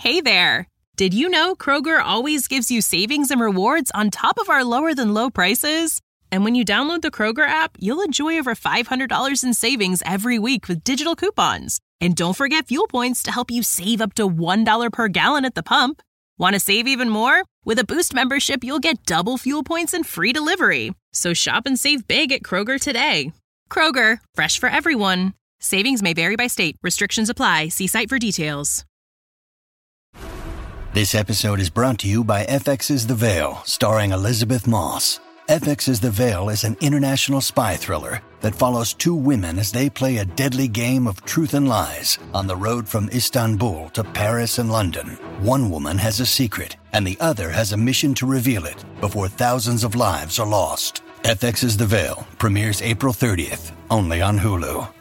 Hey there! Did you know Kroger always gives you savings and rewards on top of our lower-than-low prices? And when you download the Kroger app, you'll enjoy over $500 in savings every week with digital coupons. And don't forget fuel points to help you save up to $1 per gallon at the pump. Want to save even more? With a Boost membership, you'll get double fuel points and free delivery. So shop and save big at Kroger today. Kroger, fresh for everyone. Savings may vary by state. Restrictions apply. See site for details. This episode is brought to you by FX's The Veil, starring Elizabeth Moss. FX's The Veil is an international spy thriller that follows two women as they play a deadly game of truth and lies on the road from Istanbul to Paris and London. One woman has a secret, and the other has a mission to reveal it before thousands of lives are lost. FX's The Veil premieres April 30th, only on Hulu.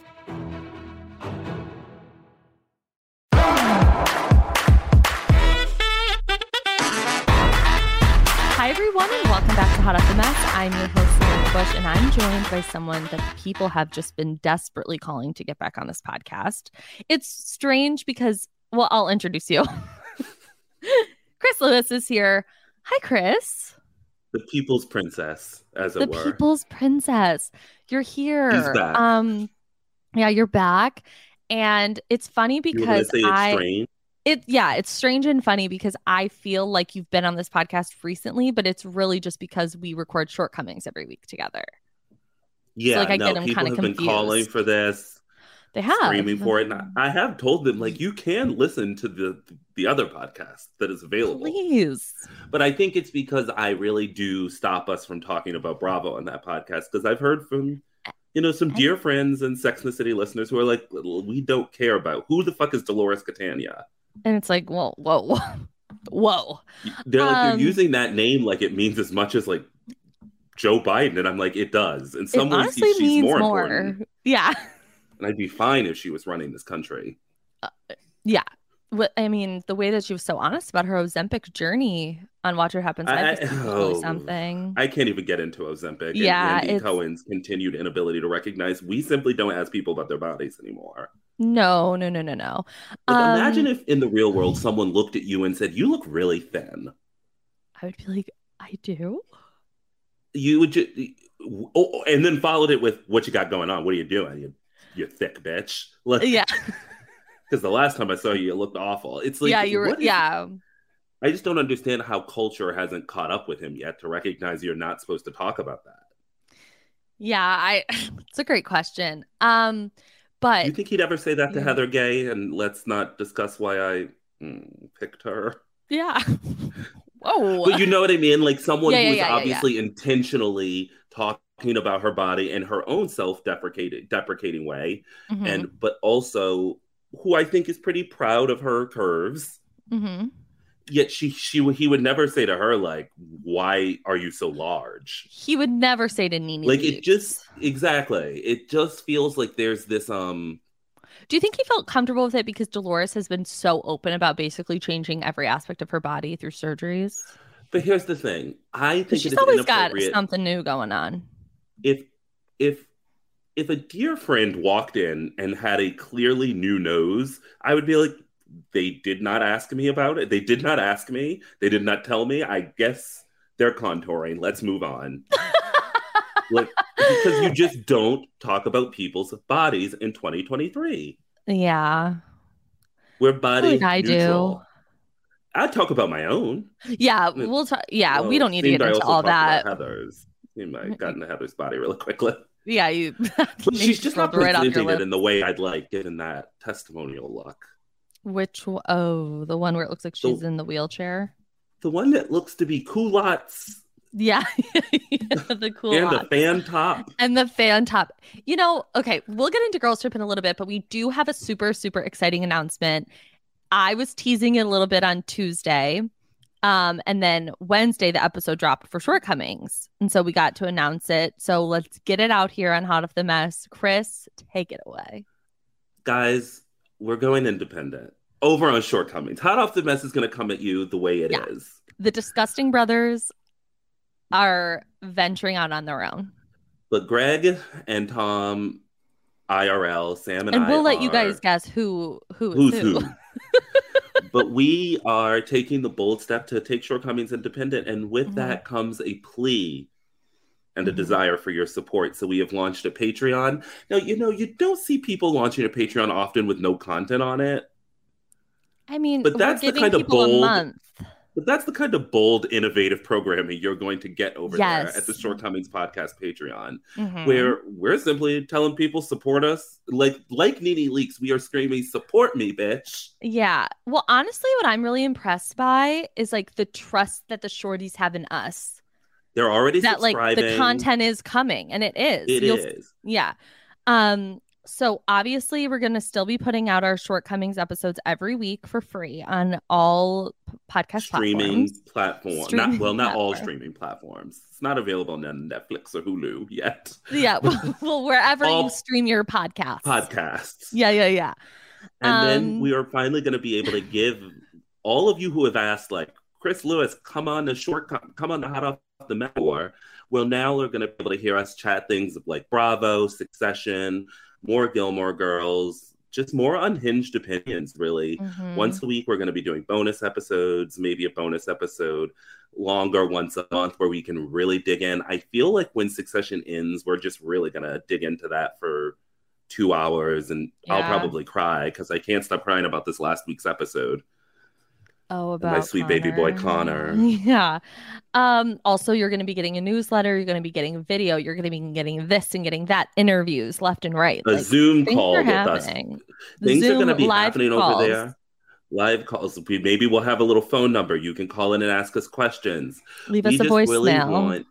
Hi, everyone, and welcome back to Hot Off the Mess. I'm your host, Samantha Bush, and I'm joined by someone that people have just been desperately calling to get back on this podcast. It's strange because, well, I'll introduce you. Chris Lewis is here. Hi, Chris. The people's princess, as it were. The people's princess. You're here. He's back. Yeah, you're back. And it's funny because it's strange and funny because I feel like you've been on this podcast recently, but it's really just because we record Shortcomings every week together. Yeah, so, like, I get them people kind of have been calling for this. They have. Screaming for it. And I have told them, like, you can listen to the other podcast that is available. Please. But I think it's because I really do stop us from talking about Bravo on that podcast, because I've heard from, some dear friends and Sex and the City listeners who are like, we don't care about who the fuck is Dolores Catania. And it's like, whoa. They're like, you're using that name like it means as much as like Joe Biden. And I'm like, it does. In some ways, she's more important. Yeah. And I'd be fine if she was running this country. Yeah. I mean, the way that she was so honest about her Ozempic journey on Watch What Happens Next is really something. I can't even get into Ozempic. Yeah, and Andy Cohen's continued inability to recognize we simply don't ask people about their bodies anymore. No. Like, imagine if in the real world someone looked at you and said, you look really thin. I would be like, I do? You would just... and then followed it with, what you got going on? What are you doing? You thick bitch. Like, yeah. Because the last time I saw you, you looked awful. It's like, I just don't understand how culture hasn't caught up with him yet to recognize you're not supposed to talk about that. Yeah, it's a great question. But you think he'd ever say that to Heather Gay? And let's not discuss why I picked her. Yeah. Whoa. But you know what I mean? Like someone who's obviously intentionally talking about her body in her own self-deprecating way, but also who I think is pretty proud of her curves. Mm-hmm. Yet he would never say to her, like, why are you so large? He would never say to Nene. Like, it just feels like there's this, Do you think he felt comfortable with it because Dolores has been so open about basically changing every aspect of her body through surgeries? But here's the thing. I think she's always got something new going on. If a dear friend walked in and had a clearly new nose, I would be like, they did not ask me about it. They did not ask me. They did not tell me. I guess they're contouring. Let's move on. Like, because you just don't talk about people's bodies in 2023. Yeah. We're body I neutral. do. I talk about my own. Yeah, we'll talk. Yeah, well, we don't need to get into all that. Heather's. I got into Heather's body really quickly. Yeah, you. She's just not presenting it in the way I'd like, given that testimonial look. Which? Oh, the one where it looks like she's in the wheelchair. The one that looks to be culottes. Yeah, the culottes. And the fan top. And the fan top. Okay, we'll get into Girls Trip in a little bit, but we do have a super, super exciting announcement. I was teasing it a little bit on Tuesday. And then Wednesday, the episode dropped for Shortcomings. And so we got to announce it. So let's get it out here on Hot Off the Mess. Chris, take it away. Guys, we're going independent. Over on Shortcomings. Hot Off the Mess is going to come at you the way it is. The Disgusting Brothers are venturing out on their own. But Greg and Tom, IRL, Sam and I we'll let you guys guess who's who. But we are taking the bold step to take Shortcomings independent. And with that comes a plea and a desire for your support. So we have launched a Patreon. Now, you don't see people launching a Patreon often with no content on it. I mean, but that's we're the kind of people bold, a month. But that's the kind of bold, innovative programming you're going to get over Yes. there at the Shortcomings Podcast Patreon, where we're simply telling people support us. Like Nene Leakes, we are screaming, support me, bitch. Yeah. Well, honestly, what I'm really impressed by is like the trust that the shorties have in us. They're already that subscribing. Like the content is coming, and it is. It is. Yeah. So obviously we're going to still be putting out our Shortcomings episodes every week for free on all podcast streaming platforms. Not all streaming platforms. It's not available on Netflix or Hulu yet. Yeah. Well, wherever you stream your podcasts. Yeah. And then we are finally going to be able to give all of you who have asked, like, Chris Lewis, come on the Hot Off the Metaphor. Well, now we're going to be able to hear us chat things like Bravo, Succession, more Gilmore Girls, just more unhinged opinions, really. Once a week, we're going to be doing bonus episodes, maybe a bonus episode longer once a month where we can really dig in. I feel like when Succession ends, we're just really going to dig into that for 2 hours, and I'll probably cry because I can't stop crying about this last week's episode. Oh, about my sweet baby boy Connor. Yeah. Also, you're going to be getting a newsletter. You're going to be getting video. You're going to be getting this and getting that, interviews left and right. A Zoom call with us. Things are going to be happening over there. Live calls. Maybe we'll have a little phone number. You can call in and ask us questions. Leave us a voicemail.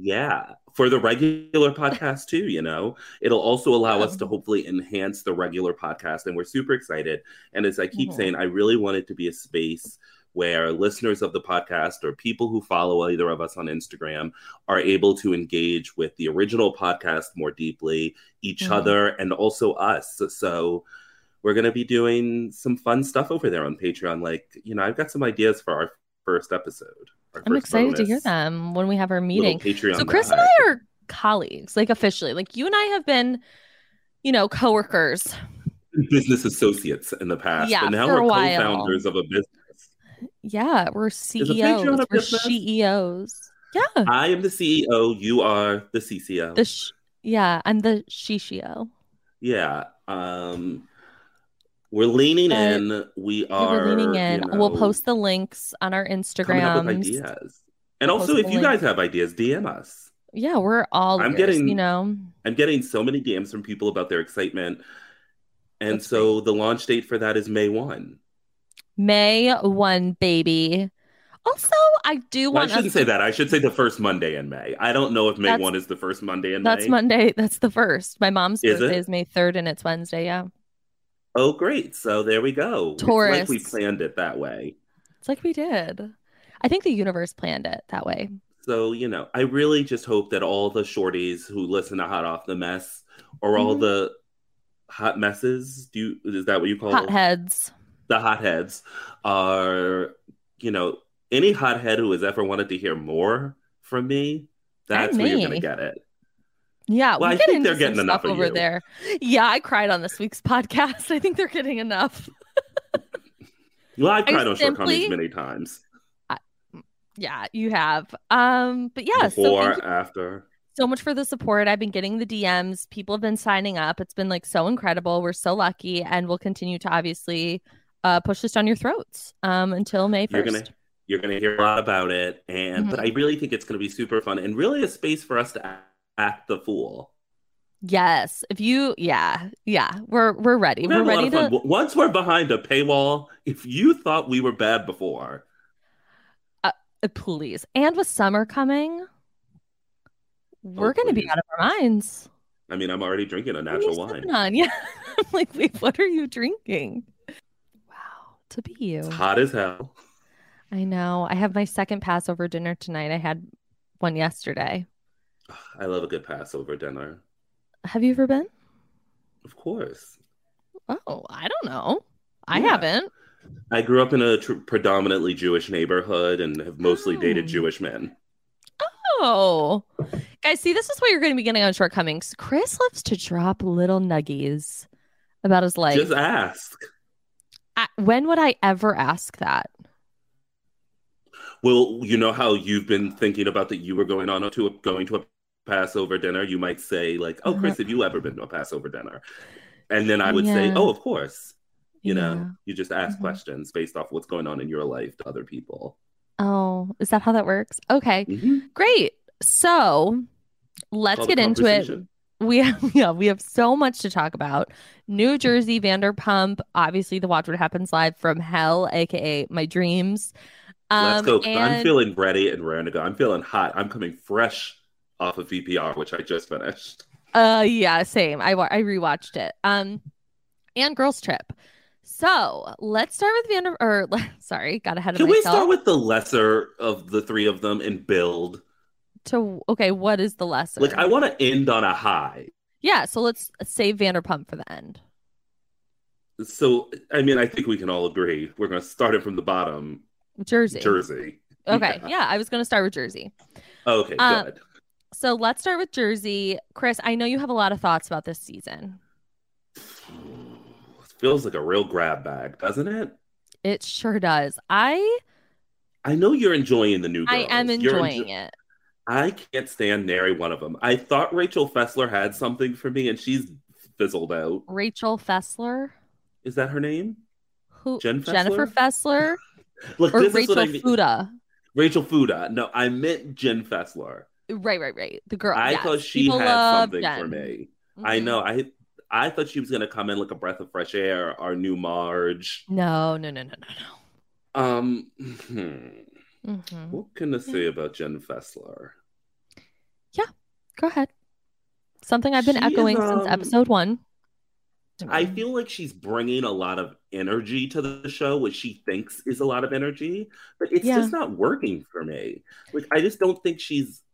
For the regular podcast too, it'll also allow us to hopefully enhance the regular podcast, and we're super excited. And as I keep saying, I really want it to be a space where listeners of the podcast or people who follow either of us on Instagram are able to engage with the original podcast more deeply, each other, and also us. So we're going to be doing some fun stuff over there on Patreon. Like, I've got some ideas for our first episode. I'm excited to hear them when we have our meeting. So Chris and I are colleagues, like officially. Like you and I have been, coworkers. Business associates in the past. Yeah, but now we're co-founders of a business. Yeah, we're CEOs. We're CEOs. Yeah. I am the CEO. You are the CCO. I'm the Shishio. Yeah. We're leaning in. We're leaning in. We'll post the links on our Instagram. Coming up with ideas. And also, if you guys have ideas, DM us. Yeah, we're all I'm getting so many DMs from people about their excitement. And that's so great. The launch date for that is May 1. May 1, baby. Also, I shouldn't say that. I should say the first Monday in May. I don't know if May 1 is the first Monday in May. That's Monday. That's the first. My mom's birthday is May 3rd, and it's Wednesday, yeah. Oh, great. So there we go. Taurus. It's like we planned it that way. It's like we did. I think the universe planned it that way. So, I really just hope that all the shorties who listen to Hot Off the Mess, or all the hot messes, is that what you call them? Hotheads. The hotheads are, any hothead who has ever wanted to hear more from me, that's where you're going to get it. Yeah, well, I think they're getting enough over there. Yeah, I cried on this week's podcast. I think they're getting enough. Well, I've cried on Shortcomings many times. Yeah, you have. But yeah, before, after. So much for the support. I've been getting the DMs. People have been signing up. It's been so incredible. We're so lucky, and we'll continue to obviously push this down your throats until May 1st. You're gonna hear a lot about it, and but I really think it's gonna be super fun and really a space for us to act the fool. Yes. If you, we're ready. We're ready to. Once we're behind a paywall, if you thought we were bad before, please. And with summer coming, we're going to be out of our minds. I mean, I'm already drinking a natural wine. Yeah. I'm like, wait, what are you drinking? Wow. To be you. It's hot as hell. I know. I have my second Passover dinner tonight. I had one yesterday. I love a good Passover dinner. Have you ever been? Of course. Oh, I don't know. I haven't. I grew up in a predominantly Jewish neighborhood and have mostly dated Jewish men. Oh. Guys, see, this is what you're going to be getting on Shortcomings. Chris loves to drop little nuggies about his life. Just ask. When would I ever ask that? Well, you know how you've been thinking about that you were going to a Passover dinner. You might say like, "Oh, Uh-huh. Chris, have you ever been to a Passover dinner?" And then I would say, Yeah. "Oh, of course." You know, Yeah. you just ask Mhm. questions based off what's going on in your life to other people. Oh, is that how that works? Okay, Hmm. great. So It's let's called a get into it. conversation. We have so much to talk about. New Jersey Vanderpump, obviously the Watch What Happens Live from Hell, aka my dreams. Let's go, because I'm And feeling ready and raring to go. I'm feeling hot. I'm coming fresh off of VPR, which I just finished. yeah, same. I rewatched it. And Girls Trip. So let's start with sorry, got ahead of Can we start myself. with the lesser of the three of them and build? Okay, what is the Like, I lesser? want to end on a high. Yeah, so let's save Vanderpump for the end. So, I mean, I think we can all agree we're going to start it from the bottom. Jersey. Jersey. Okay, Yeah. yeah, I was gonna start with Jersey. Okay, Um, good. so let's start with Jersey. Chris, I know you have a lot of thoughts about this season. Feels like a real grab bag, doesn't it? It sure does. I I know you're enjoying the new I am girls. enjoying it. I can't stand nary one of them. I thought Rachel Fessler had something for me, and she's fizzled out. Rachel Fessler, Is that her name? Jen Jennifer Fessler? Fessler, Look, or this is what Rachel I mean. Fuda. Rachel Fuda. No, I meant Jen Fessler. Right. The girl. I thought Yes, she people had love something for Jen. me. I Hmm. know. I thought she was gonna come in like a breath of fresh air, our new Marge. No. Hmm. Hmm. What can I Yeah, say about Jen Fessler? yeah. Go ahead. Something I've been She is echoing since episode one. I feel like she's bringing a lot of energy to the show, which she thinks is a lot of energy, but it's Yeah. just not working for me. Like, I just don't think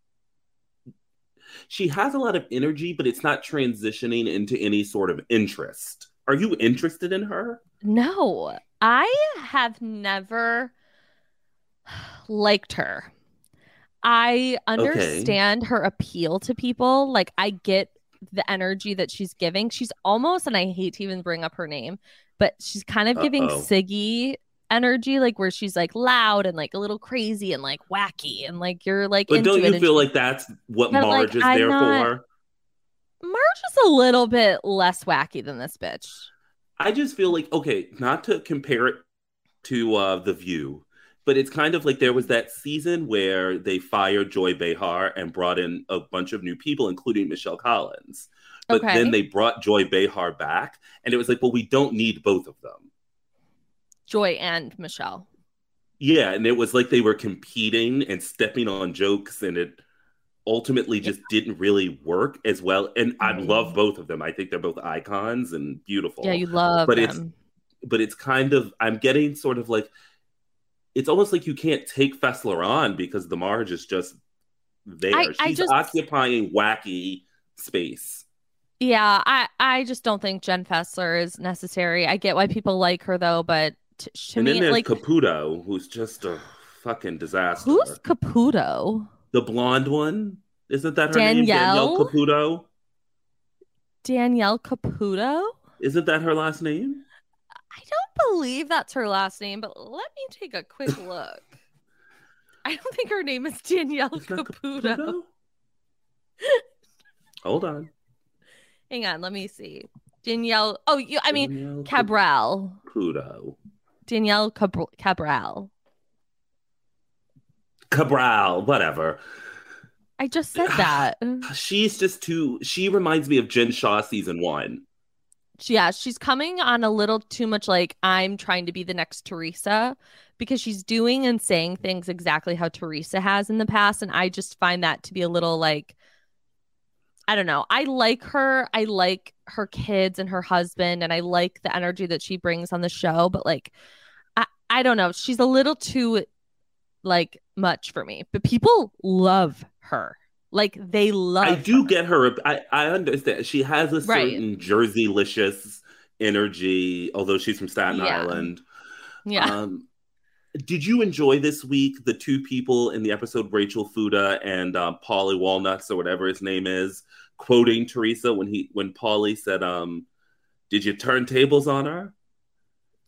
she has a lot of energy, but it's not transitioning into any sort of interest. Are you interested in her? No, I have never liked her. I Okay. understand her appeal to people. Like, I get the energy that she's giving. She's almost, and I hate to even bring up her name, but she's kind of giving Uh-oh. Siggy energy, like where she's like loud and like a little crazy and like wacky and like you're like But don't into it. you And feel she's, like that's what but like, Marge is I'm there not, for? Marge is a little bit less wacky than this bitch. I just feel like, okay, not to compare it to The View, but it's kind of like there was that season where they fired Joy Behar and brought in a bunch of new people, including Michelle Collins. But then Okay. they brought Joy Behar back, and it was like, well, we don't need both of them. Joy and Michelle. Yeah, and it was like they were competing and stepping on jokes, and it ultimately Yeah. just didn't really work as well. And I love Mm. both of them. I think they're both icons and Yeah, beautiful. you love But it's them. but it's kind of I'm getting sort of like it's almost like you can't take Fessler on because the Marge is just there. I She's just occupying wacky space. Yeah, I just don't think Jen Fessler is necessary. I get why people like her though, but to And then me, there's like, Caputo, who's just a fucking who's disaster. Caputo? The blonde one, isn't that her name? Danielle Danielle? Caputo? Danielle Caputo? Isn't that her last name? I don't believe that's her last name, but let me take a quick look. I don't think her name is Danielle It's not Caputo. Caputo? Hold on. Hang on, let me see. Danielle. Oh, I mean Danielle Cabral. Caputo. Danielle Cabral. Cabral, whatever. I just said that. She's just too. She reminds me of Jen Shaw season one. Yeah, she's coming on a little too much like I'm trying to be the next Teresa because she's doing and saying things exactly how Teresa has in the past. And I just find that to be a little like, I don't know. I like her. I like her kids and her husband, and I like the energy that she brings on the show. But like, I don't know. She's a little too like much for me. But people love her. Like they love I do her. get her. I understand. She has a Right. certain Jersey-licious energy, although she's from Staten Yeah. Island. Yeah. Did you enjoy this week the two people in the episode, Rachel Fuda and Paulie Walnuts or whatever his name is, quoting Teresa when Paulie said, "Did you turn tables on her?"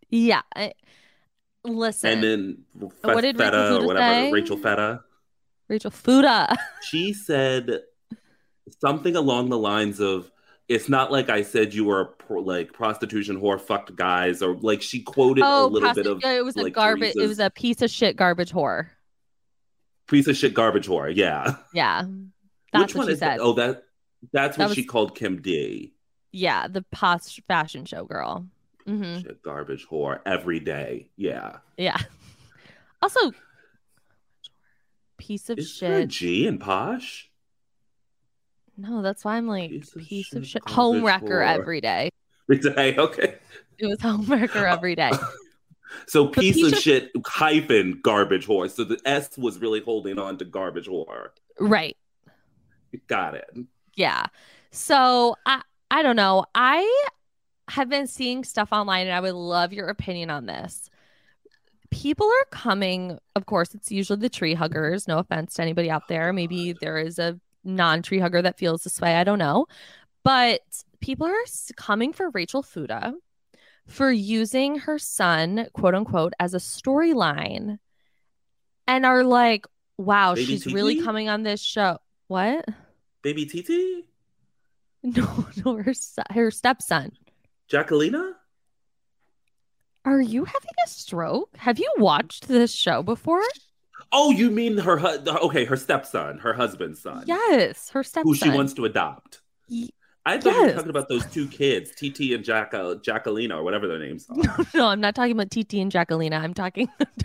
Yeah. And Listen, then what did Rachel Feta or Fuda whatever, say? Rachel Feta, Rachel Fuda. she said something along the lines of, "It's not like I said you were like prostitution whore fucked guys," or like she quoted a Oh, little bit of it was a like garbage. It was Teresa's a piece of shit garbage whore. piece of shit garbage whore. Yeah. Yeah, that's Which what one she is said. that? Oh, that's what That she was called Kim D. yeah, the post fashion show girl. Mm-hmm. Shit garbage whore every day. Yeah. Yeah. Also, piece of Is there a shit. G in posh? No, that's why I'm like Piece of shit. garbage Home wrecker whore. every day. Okay. It was home wrecker every day. So But piece of shit hyphen garbage whore. So the S was really holding on to garbage whore. Right. Got it. Yeah. So I don't know. I have been seeing stuff online and I would love your opinion on this. People are coming, of course, it's usually the tree huggers. No offense to anybody out there. Maybe there is a non-tree hugger that feels this way. I don't know. But people are coming for Rachel Fuda for using her son, quote unquote, as a storyline and are like, wow, Baby she's Titi? really coming on this show. What? Baby Titi? No, her stepson. Jacquelina? Are you having a stroke? Have you watched this show before? Oh, you mean her stepson, her husband's son. Yes, her stepson. Who she wants to adopt. I thought you were talking about those two kids, TT and Jacquelina, or whatever their names are. No, I'm not talking about TT and Jacquelina. I'm talking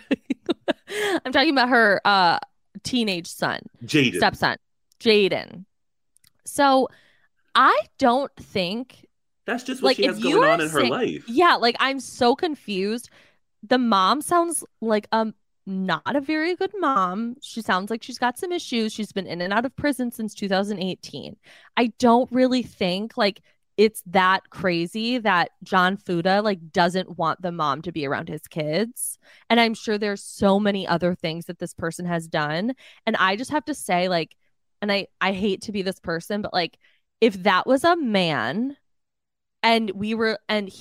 about her teenage son. Jaden. Stepson. Jaden. So I don't think that's just what she has going on in her life. Yeah, like I'm so confused. The mom sounds like not a very good mom. She sounds like she's got some issues. She's been in and out of prison since 2018. I don't really think like it's that crazy that John Fuda like doesn't want the mom to be around his kids. And I'm sure there's so many other things that this person has done. And I just have to say like, and I hate to be this person, but like if that was a man and we would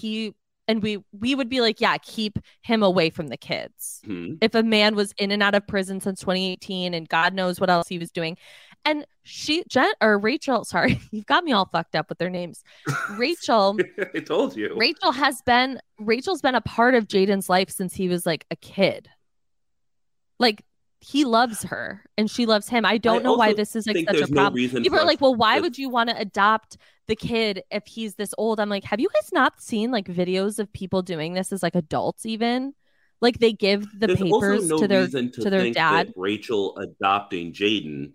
be like, yeah, keep him away from the kids. Mm-hmm. If a man was in and out of prison since 2018 and God knows what else he was doing. And Rachel, sorry, you've got me all fucked up with their names. Rachel, I told you. Rachel's been a part of Jaden's life since he was like a kid. Like he loves her and she loves him. I don't know why this is like such a problem. People are like, well, why would you want to adopt the kid if he's this old? I'm like, have you guys not seen like videos of people doing this as like adults even? Like they give the papers to their dad. Rachel adopting Jaden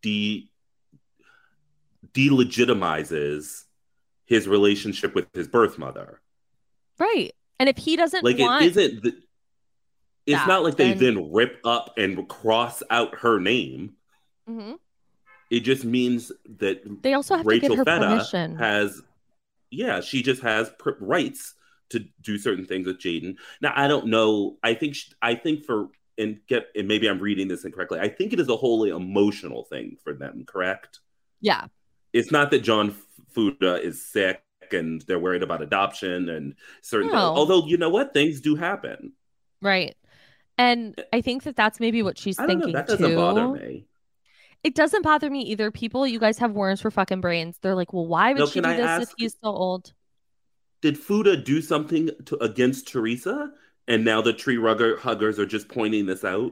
delegitimizes his relationship with his birth mother. Right. And if he doesn't like want... It's not like they then rip up and cross out her name. Mm-hmm. It just means that they also have Rachel to get her Feta permission. She just has rights to do certain things with Jaden. Now, I don't know. I think maybe I'm reading this incorrectly. I think it is a wholly emotional thing for them, correct? Yeah. It's not that John Fuda is sick and they're worried about adoption and certain things. Although, you know what? Things do happen. Right. And I think that's maybe what she's thinking, that doesn't bother me. It doesn't bother me either. People, you guys have worms for fucking brains. They're like, well, why would she do this if he's so old? Did Fuda do something against Teresa? And now the tree huggers are just pointing this out?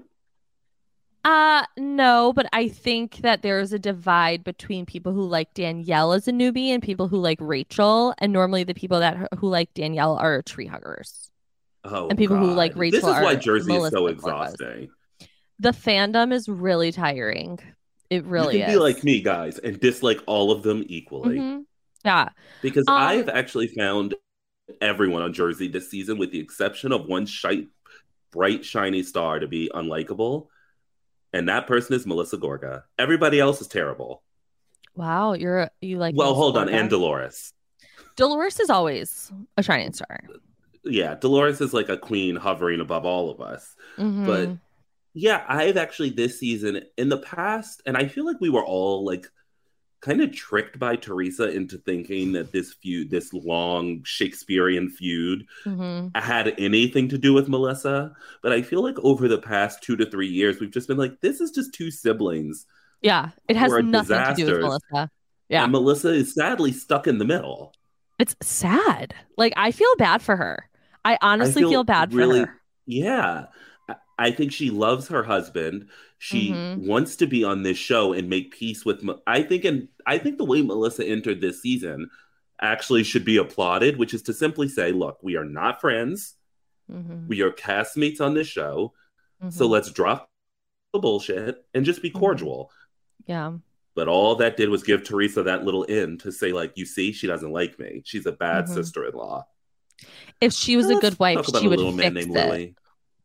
No, but I think that there's a divide between people who like Danielle as a newbie and people who like Rachel. And normally the people who like Danielle are tree huggers. Oh, and people who like Rachel. This is why Jersey is so exhausting. The fandom is really tiring. It really is. You can be like me, guys, and dislike all of them equally. Mm-hmm. Yeah. Because I've actually found everyone on Jersey this season, with the exception of one bright, shiny star, to be unlikable. And that person is Melissa Gorga. Everybody else is terrible. Wow. You like... Well, Melissa hold Gorga? on. And Dolores. Dolores is always a shining star. Yeah, Dolores is like a queen hovering above all of us. Mm-hmm. But yeah, I've actually this season in the past, and I feel like we were all like kind of tricked by Teresa into thinking that this long Shakespearean feud, had anything to do with Melissa. But I feel like over the past 2 to 3 years, we've just been like, this is just two siblings. Yeah, it has nothing to do with Melissa. Yeah, and Melissa is sadly stuck in the middle. It's sad. Like, I feel bad for her. I honestly feel bad for her. Yeah. I think she loves her husband. She wants to be on this show and make peace with. I think the way Melissa entered this season actually should be applauded, which is to simply say, "Look, we are not friends. We are castmates on this show, so let's drop the bullshit and just be cordial." Yeah. But all that did was give Teresa that little in to say, like, you see, she doesn't like me. She's a bad sister-in-law. If she was a good wife, she would fix it. Louis.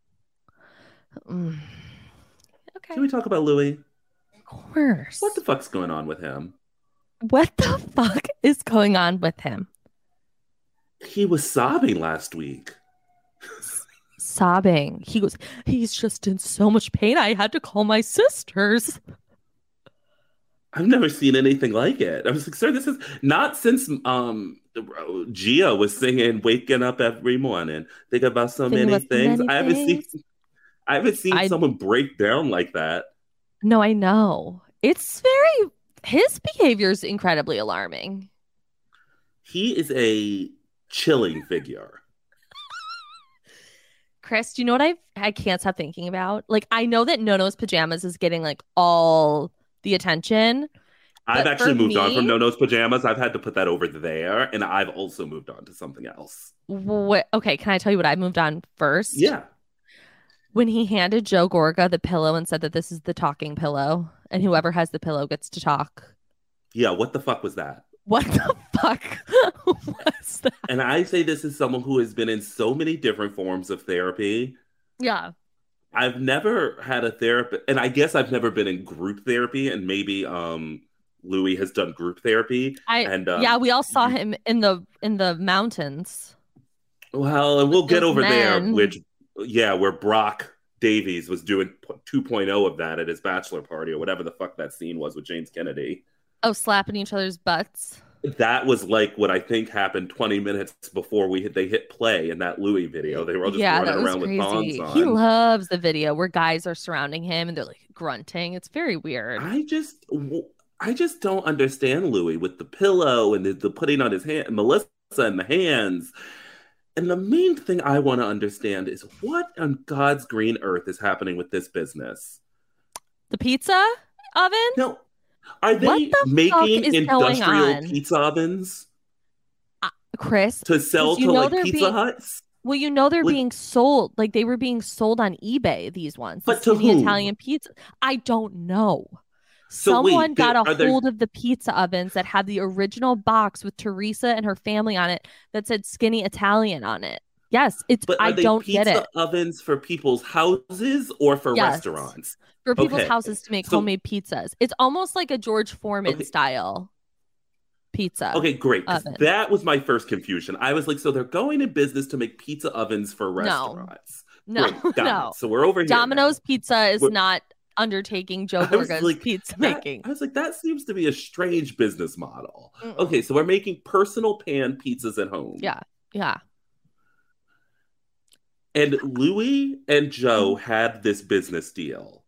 Okay. Can we talk about Louis? Of course. What the fuck's going on with him? What the fuck is going on with him? He was sobbing last week. Sobbing. He's just in so much pain. I had to call my sisters. I've never seen anything like it. I was like, sir, this is not since Gia was singing "Waking Up Every Morning, Think About So Many Things." I haven't seen someone break down like that. No, I know. His behavior is incredibly alarming. He is a chilling figure. Chris, do you know what I can't stop thinking about? Like, I know that Nono's Pajamas is getting like all the attention. I've actually moved on from Nono's Pajamas. I've had to put that over there, and I've also moved on to something else. Okay, can I tell you what I moved on first? Yeah. When he handed Joe Gorga the pillow and said that this is the talking pillow, and whoever has the pillow gets to talk. Yeah, what the fuck was that? What the fuck was that? And I say this as someone who has been in so many different forms of therapy. Yeah. I've never had a therapist, and I guess I've never been in group therapy, and maybe Louis has done group therapy. We all saw him in the mountains. Well, and we'll get over there, where Brock Davies was doing 2.0 of that at his bachelor party or whatever the fuck that scene was with James Kennedy. Oh, slapping each other's butts. That was like what I think happened 20 minutes before they hit play in that Louis video. They were all just running around with thongs on. He loves the video where guys are surrounding him and they're like grunting. It's very weird. I just don't understand Louis with the pillow and the putting on his hand, Melissa and the hands. And the main thing I want to understand is what on God's green earth is happening with this business? The pizza oven? No. Are they making industrial pizza ovens? Chris? To sell to like Pizza Huts? Well, you know they're being sold. Like they were being sold on eBay, these ones. But to whom? Italian pizza. I don't know. Someone got a hold of the pizza ovens that had the original box with Teresa and her family on it that said Skinny Italian on it. Yes, I don't get it. Pizza ovens for people's houses or for restaurants? For people's houses to make homemade pizzas. It's almost like a George Foreman style pizza. Okay, great. That was my first confusion. I was like, so they're going in business to make pizza ovens for restaurants. No. So we're over here. Domino's Pizza is not undertaking Joe Gorga's pizza making. I was like, that seems to be a strange business model. Okay, so we're making personal pan pizzas at home. Yeah. And Louis and Joe had this business deal.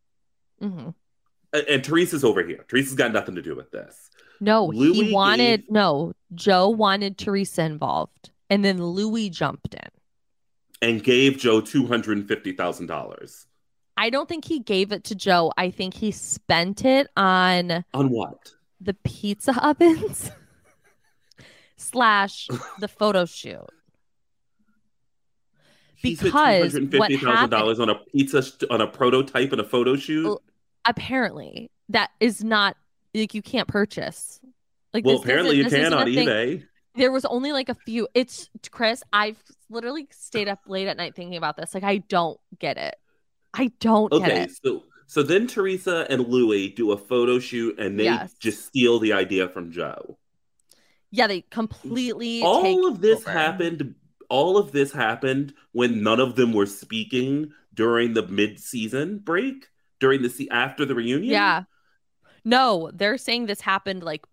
And Teresa's over here. Teresa's got nothing to do with this. No, Joe wanted Teresa involved. And then Louis jumped in. And gave Joe $250,000. I don't think he gave it to Joe. I think he spent it on... On what? The pizza ovens / the photo shoot. He spent $250,000 on a prototype and a photo shoot? Apparently. That is not... Like, you can't purchase. Like, apparently you can on eBay. There was only like a few. It's... Chris, I've literally stayed up late at night thinking about this. Like, I don't get it. I don't get it. So then Teresa and Louis do a photo shoot and they just steal the idea from Joe. Yeah, they completely All of this happened when none of them were speaking during the mid-season break, after the reunion. Yeah. No, they're saying this happened like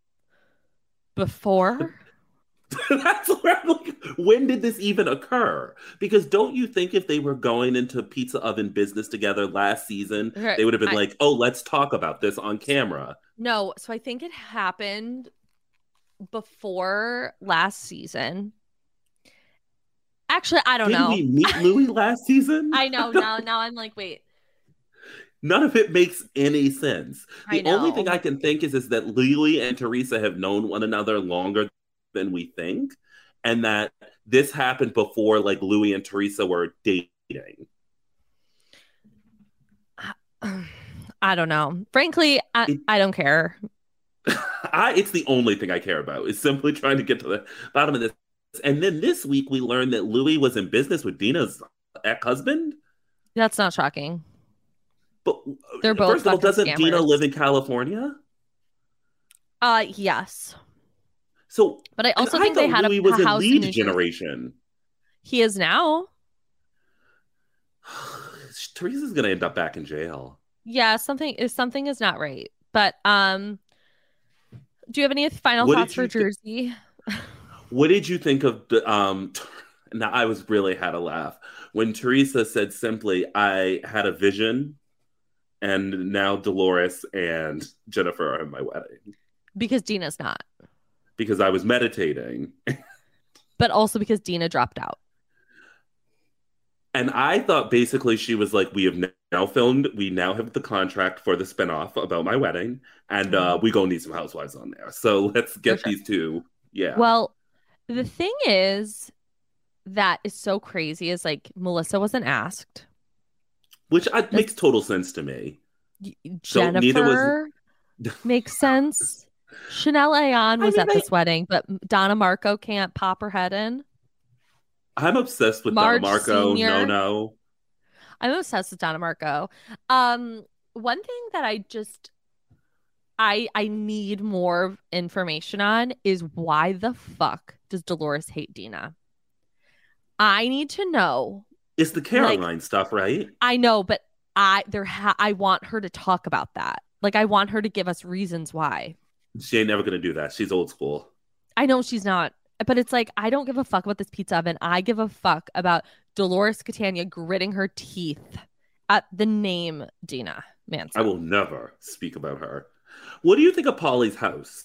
before. That's where I'm like, when did this even occur? Because don't you think if they were going into pizza oven business together last season, Right. they would have been like, oh, let's talk about this on camera? No, so I think it happened before last season. Actually, I don't know. Didn't we meet Louis last season? I know. Now I'm like, wait. None of it makes any sense. I The only know. thing I can think is that Louis and Teresa have known one another longer than we think, and that this happened before like Louis and Teresa were dating. I don't know. Frankly, I don't care. It's the only thing I care about is simply trying to get to the bottom of this. And then this week we learned that Louis was in business with Dina's ex-husband. That's not shocking. But They're both first of all, doesn't scammers. Dina live in California? Yes. So, but I also I think they had Louis was a in house lead in New Jersey. generation. He is now. Teresa's gonna end up back in jail. Yeah, something is not right. But do you have any final thoughts for Jersey? What did you think of the now I was really had a laugh when Teresa said simply, I had a vision and now Dolores and Jennifer are in my wedding. Because Dina's not. Because I was meditating. But also because Dina dropped out. And I thought basically she was like, we have now filmed, we now have the contract for the spinoff about my wedding, and we gonna need some housewives on there. So let's get these two. Yeah. Well, the thing is that is so crazy is like Melissa wasn't asked. Which makes total sense to me. Jennifer makes sense. Chanel Ayan was at this wedding, but Donna Marco can't pop her head in. I'm obsessed with Marge Donna Marco. Senior. No. I'm obsessed with Donna Marco. One thing that I need more information on is why the fuck does Dolores hate Dina? I need to know. It's the Caroline stuff, right? I know, but I want her to talk about that. Like, I want her to give us reasons why. She ain't never gonna do that. She's old school. I know she's not. But it's like, I don't give a fuck about this pizza oven. I give a fuck about Dolores Catania gritting her teeth at the name Dina Manson. I will never speak about her. What do you think of Polly's house?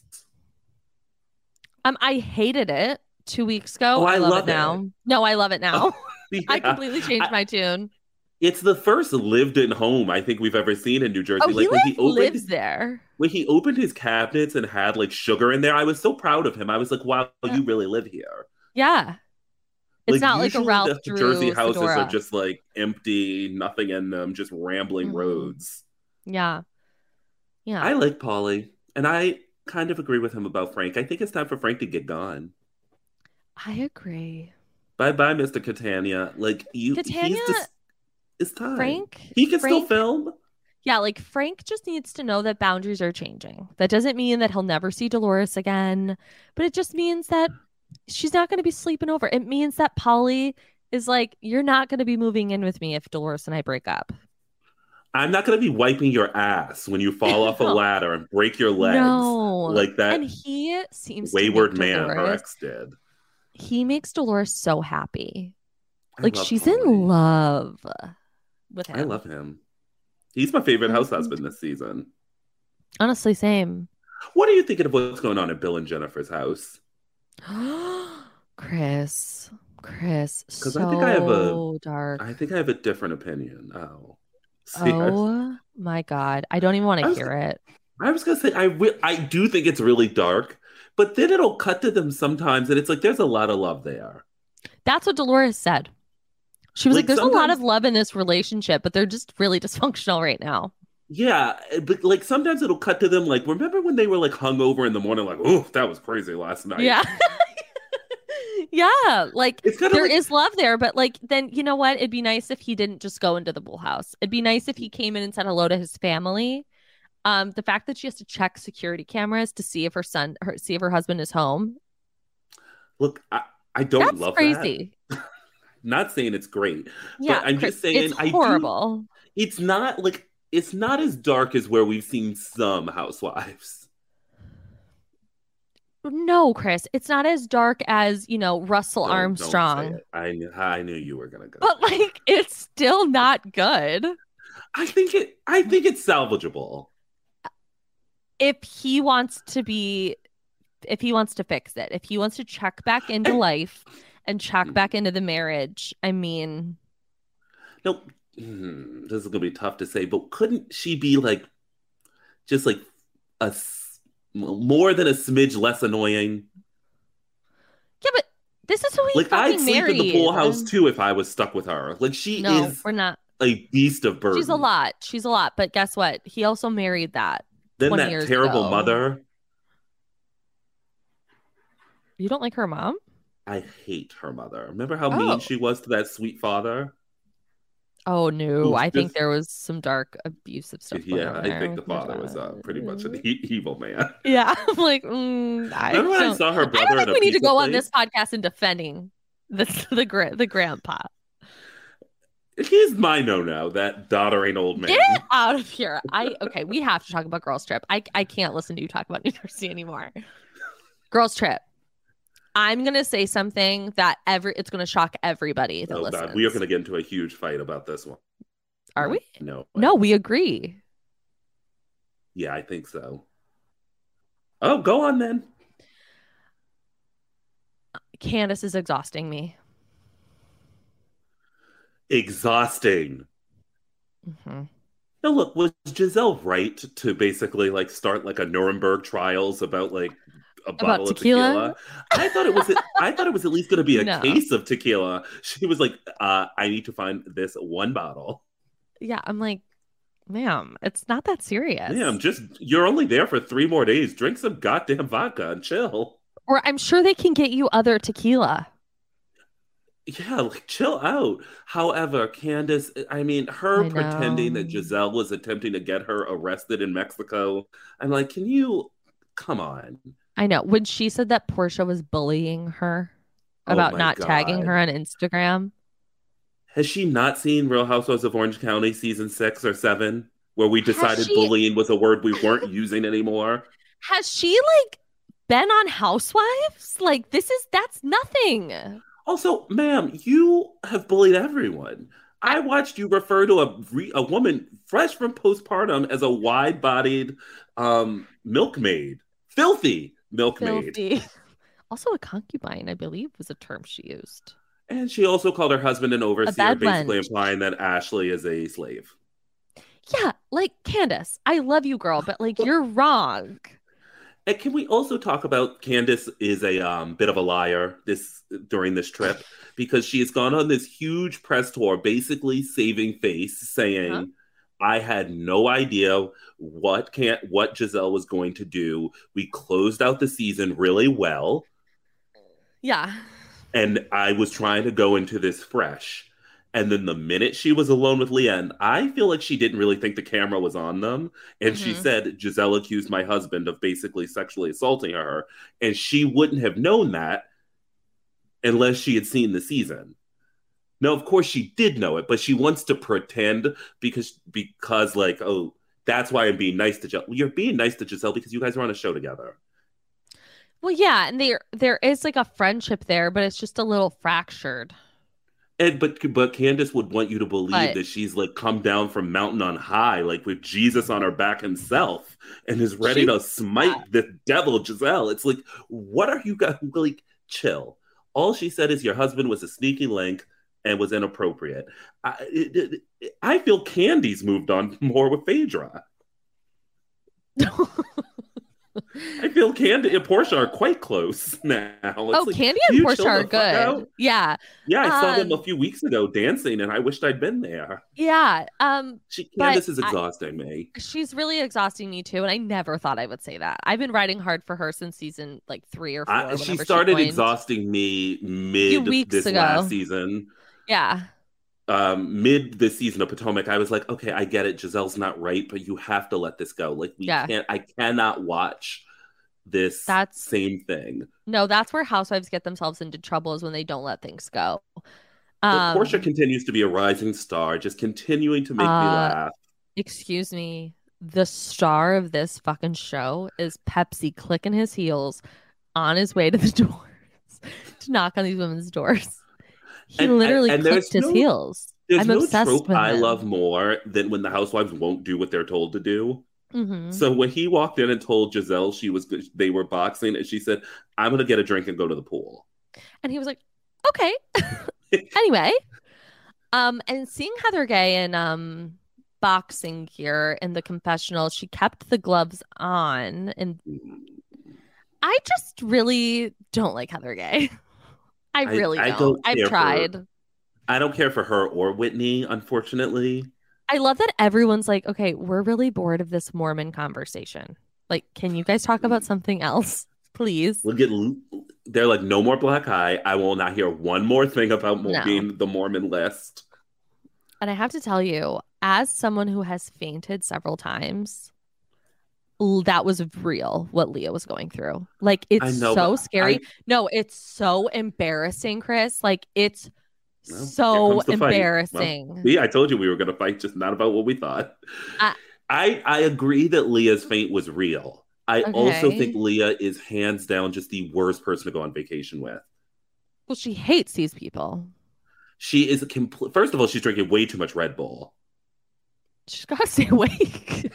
I hated it 2 weeks ago. Oh, I love it now. No, I love it now. Oh, yeah. I completely changed my tune. It's the first lived-in home I think we've ever seen in New Jersey. Oh, like when he lives there. When he opened his cabinets and had like sugar in there, I was so proud of him. I was like, "Wow, you really live here." Yeah, it's not like a Ralph the Drew Jersey houses fedora. are just like empty, nothing in them, just rambling roads. Yeah. I like Pauly, and I kind of agree with him about Frank. I think it's time for Frank to get gone. I agree. Bye, Mr. Catania. Like Catania. It's time. Frank. He can still film. Yeah, like Frank just needs to know that boundaries are changing. That doesn't mean that he'll never see Dolores again, but it just means that she's not going to be sleeping over. It means that Pauly is like, you're not going to be moving in with me if Dolores and I break up. I'm not going to be wiping your ass when you fall off a ladder and break your legs like that. And he seems wayward to make man Dolores, her ex did. He makes Dolores so happy. Like she's Pauly. in love with him. I love him. He's my favorite house husband this season. Honestly, same. What are you thinking of what's going on at Bill and Jennifer's house? Chris, because I think I have dark. I think I have a different opinion. My God, I don't even want to hear it. I was gonna say I do think it's really dark, but then it'll cut to them sometimes, and it's like there's a lot of love there. That's what Dolores said. She was like, "There's a lot of love in this relationship, but they're just really dysfunctional right now." Yeah, but like sometimes it'll cut to them like, remember when they were like hungover in the morning, like, "Oh, that was crazy last night." Yeah. Yeah, like there like, is love there, but like then you know what? It'd be nice if he didn't just go into the pool house. It'd be nice if he came in and said hello to his family. The fact that she has to check security cameras to see if her husband is home. Look, I don't love crazy. Not saying it's great, yeah, but I'm just saying it's horrible. It's not like it's not as dark as where we've seen some housewives. No, Chris, it's not as dark as, Russell Don't say Armstrong. it. I knew you were gonna go. But like it's still not good. I think it's salvageable. If he wants to fix it, if he wants to check back into life and check back into the marriage, I mean, no, this is gonna be tough to say, but couldn't she be like just like more than a smidge less annoying? Yeah, but this is who he like I'd fucking sleep married. in the pool house too if I was stuck with her. Like we're not. A beast of burden. She's a lot. But guess what? He also married that. Then 20 that years terrible ago. mother. You don't like her mom? I hate her mother. Remember how mean she was to that sweet father? Oh no, I think there was some dark abusive stuff. Yeah, I think the father was pretty much an evil man. Yeah, I'm like, Remember when I saw her brother? I don't think we need to go on this podcast in defending the grandpa. He's my no-no, that doddering old man. Get out of here. Okay, we have to talk about Girls Trip. I can't listen to you talk about New Jersey anymore. Girls Trip. I'm going to say something that it's going to shock everybody that listens. God, we are going to get into a huge fight about this one. Are we? No. No, we agree. Yeah, I think so. Oh, go on then. Candace is exhausting me. Exhausting. Mm-hmm. Now, look, was Giselle right to basically like start like a Nuremberg trials about like a bottle of tequila? I thought it was at least going to be a case of tequila. She was like, I need to find this one bottle. Yeah, I'm like, ma'am, it's not that serious. Ma'am, you're only there for 3 more days. Drink some goddamn vodka and chill. Or I'm sure they can get you other tequila. Yeah, like chill out. However, Candace, I mean, her pretending that Giselle was attempting to get her arrested in Mexico. I'm like, come on. I know. When she said that Portia was bullying her about not tagging her on Instagram. Has she not seen Real Housewives of Orange County season 6 or 7, where we decided bullying was a word we weren't using anymore? Has she like been on Housewives? Like that's nothing. Also, ma'am, you have bullied everyone. I watched you refer to a woman fresh from postpartum as a wide-bodied milkmaid. Filthy milkmaid. Filthy. Also a concubine, I believe, was a term she used. And she also called her husband an overseer, basically implying that Ashley is a slave. Yeah, like, Candace, I love you, girl, but like, you're wrong. And can we also talk about Candace is a bit of a liar during this trip, because she has gone on this huge press tour, basically saving face, saying, I had no idea what Giselle was going to do. We closed out the season really well. Yeah. And I was trying to go into this fresh. And then the minute she was alone with Leanne, I feel like she didn't really think the camera was on them. And she said, Giselle accused my husband of basically sexually assaulting her. And she wouldn't have known that unless she had seen the season. Now, of course, she did know it, but she wants to pretend because like, oh, that's why I'm being nice to Giselle. You're being nice to Giselle because you guys are on a show together. Well, yeah, and there is like a friendship there, but it's just a little fractured. But Candace would want you to believe that she's like come down from mountain on high, like with Jesus on her back himself, and is ready to smite the devil, Giselle. It's like, what are you guys like? Chill. All she said is your husband was a sneaky link and was inappropriate. I feel Candy's moved on more with Phaedra. I feel Candy and Portia are quite close now. Candy and Portia are good. Yeah. Yeah, I saw them a few weeks ago dancing, and I wished I'd been there. Yeah. Candace is exhausting me. She's really exhausting me too, and I never thought I would say that. I've been riding hard for her since season like 3 or 4. She started exhausting me last season. Yeah. Mid this season of Potomac, I was like, okay, I get it. Giselle's not right, but you have to let this go. Like, I cannot watch this same thing. No, that's where housewives get themselves into trouble, is when they don't let things go. But Portia continues to be a rising star, just continuing to make me laugh. Excuse me. The star of this fucking show is Pepsi clicking his heels on his way to the doors to knock on these women's doors. He literally and clicked his heels. There's I'm no obsessed trope with I him. love more than when the housewives won't do what they're told to do. Mm-hmm. So when he walked in and told Giselle they were boxing, and she said, "I'm gonna get a drink and go to the pool," And he was like, "Okay." Anyway, and seeing Heather Gay in boxing gear in the confessional, she kept the gloves on, and I just really don't like Heather Gay. I really don't. I've tried. I don't care for her or Whitney, unfortunately. I love that everyone's like, okay, we're really bored of this Mormon conversation. Like, can you guys talk about something else, please? They're like, no more black eye. I will not hear one more thing about being the Mormon list. And I have to tell you, as someone who has fainted several times, that was real what Leah was going through. Like, it's so scary. No, it's so embarrassing, Chris. Like, it's so embarrassing. Well, see, I told you we were going to fight, just not about what we thought. I agree that Leah's faint was real. I also think Leah is hands down just the worst person to go on vacation with. Well, she hates these people. She is first of all, she's drinking way too much Red Bull. She's got to stay awake.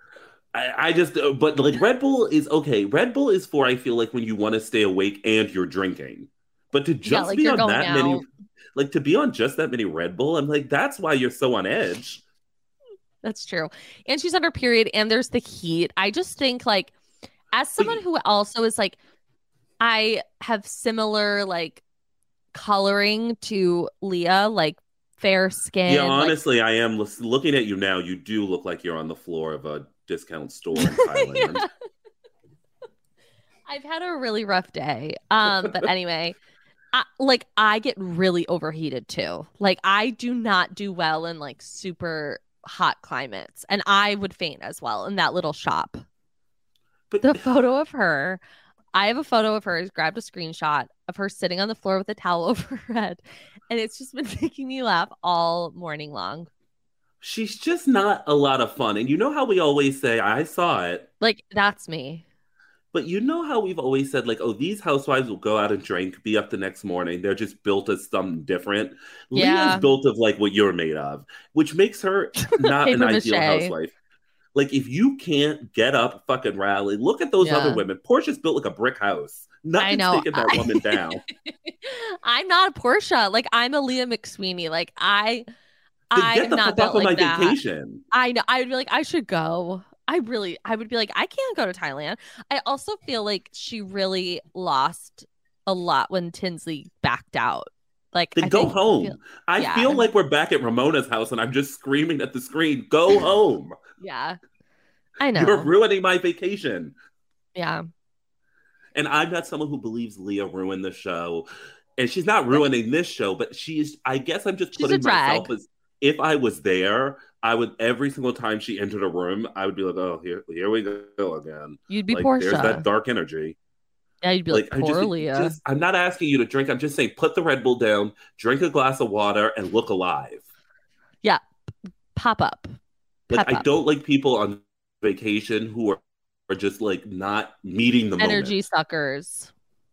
But like Red Bull is okay. Red Bull is for, I feel like, when you want to stay awake and you're drinking. But to just be on that many, like to be on just that many Red Bull, I'm like, that's why you're so on edge. That's true. And she's on her period and there's the heat. I just think, like, as someone who also is like, I have similar like coloring to Leah, like fair skin. Yeah, honestly, I am looking at you now. You do look like you're on the floor of a discount store in Thailand. Yeah. I've had a really rough day. But anyway, I get really overheated too. Like, I do not do well in like super hot climates, and I would faint as well in that little shop. But the photo of her, I have a photo of her, grabbed a screenshot of her sitting on the floor with a towel over her head, and it's just been making me laugh all morning long. She's just not a lot of fun. And you know how we always say, I saw it. Like, that's me. But you know how we've always said, like, oh, these housewives will go out and drink, be up the next morning. They're just built as something different. Yeah. Leah's built of, like, what you're made of, which makes her not an ideal housewife. Like, if you can't get up, fucking rally, look at those other women. Portia's built like a brick house. Nothing's taking that woman down. I'm not a Portia. Like, I'm a Leah McSweeney. Like, I get the fuck off of my vacation. I know. I would be like, I should go. I would be like, I can't go to Thailand. I also feel like she really lost a lot when Tinsley backed out. Like, then go home. I feel like we're back at Ramona's house and I'm just screaming at the screen, go home. Yeah, I know. You're ruining my vacation. Yeah. And I'm not someone who believes Leah ruined the show. And she's not ruining this show, but I guess I'm just putting myself as, if I was there, I would, every single time she entered a room, I would be like, oh, here we go again. You'd be like, Portia. There's that dark energy. Yeah, you'd be like poor Leah. I'm not asking you to drink. I'm just saying, put the Red Bull down, drink a glass of water, and look alive. Yeah. Pop up. I don't like people on vacation who are just like not meeting the energy moment. Suckers.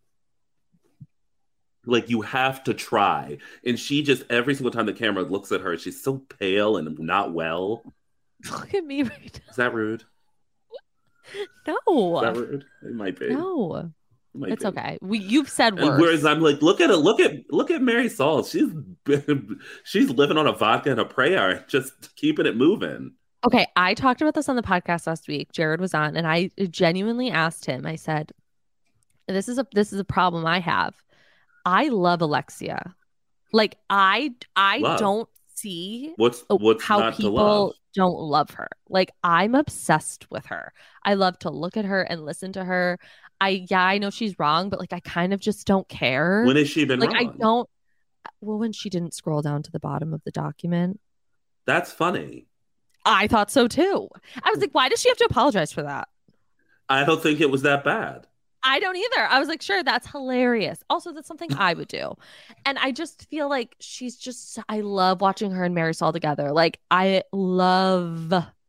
Like, you have to try. And she just, every single time the camera looks at her, she's so pale and not well. Look at me right now. Is that rude? No. Is that rude? It might be. No. It's okay. You've said worse. And whereas I'm like, look at Mary Saul. She's living on a vodka and a prayer, just keeping it moving. Okay, I talked about this on the podcast last week. Jared was on, and I genuinely asked him. I said, "This is a problem I have. I love Alexia. Like, I don't see what's how people don't love her. Like, I'm obsessed with her. I love to look at her and listen to her. I know she's wrong, but like, I kind of just don't care. When has she been like wrong? I don't. Well, when she didn't scroll down to the bottom of the document. That's funny. I thought so too. I was like, why does she have to apologize for that? I don't think it was that bad. I don't either. I was like, sure, that's hilarious. Also, that's something I would do. And I just feel like I love watching her and Mary Saul together. Like, I love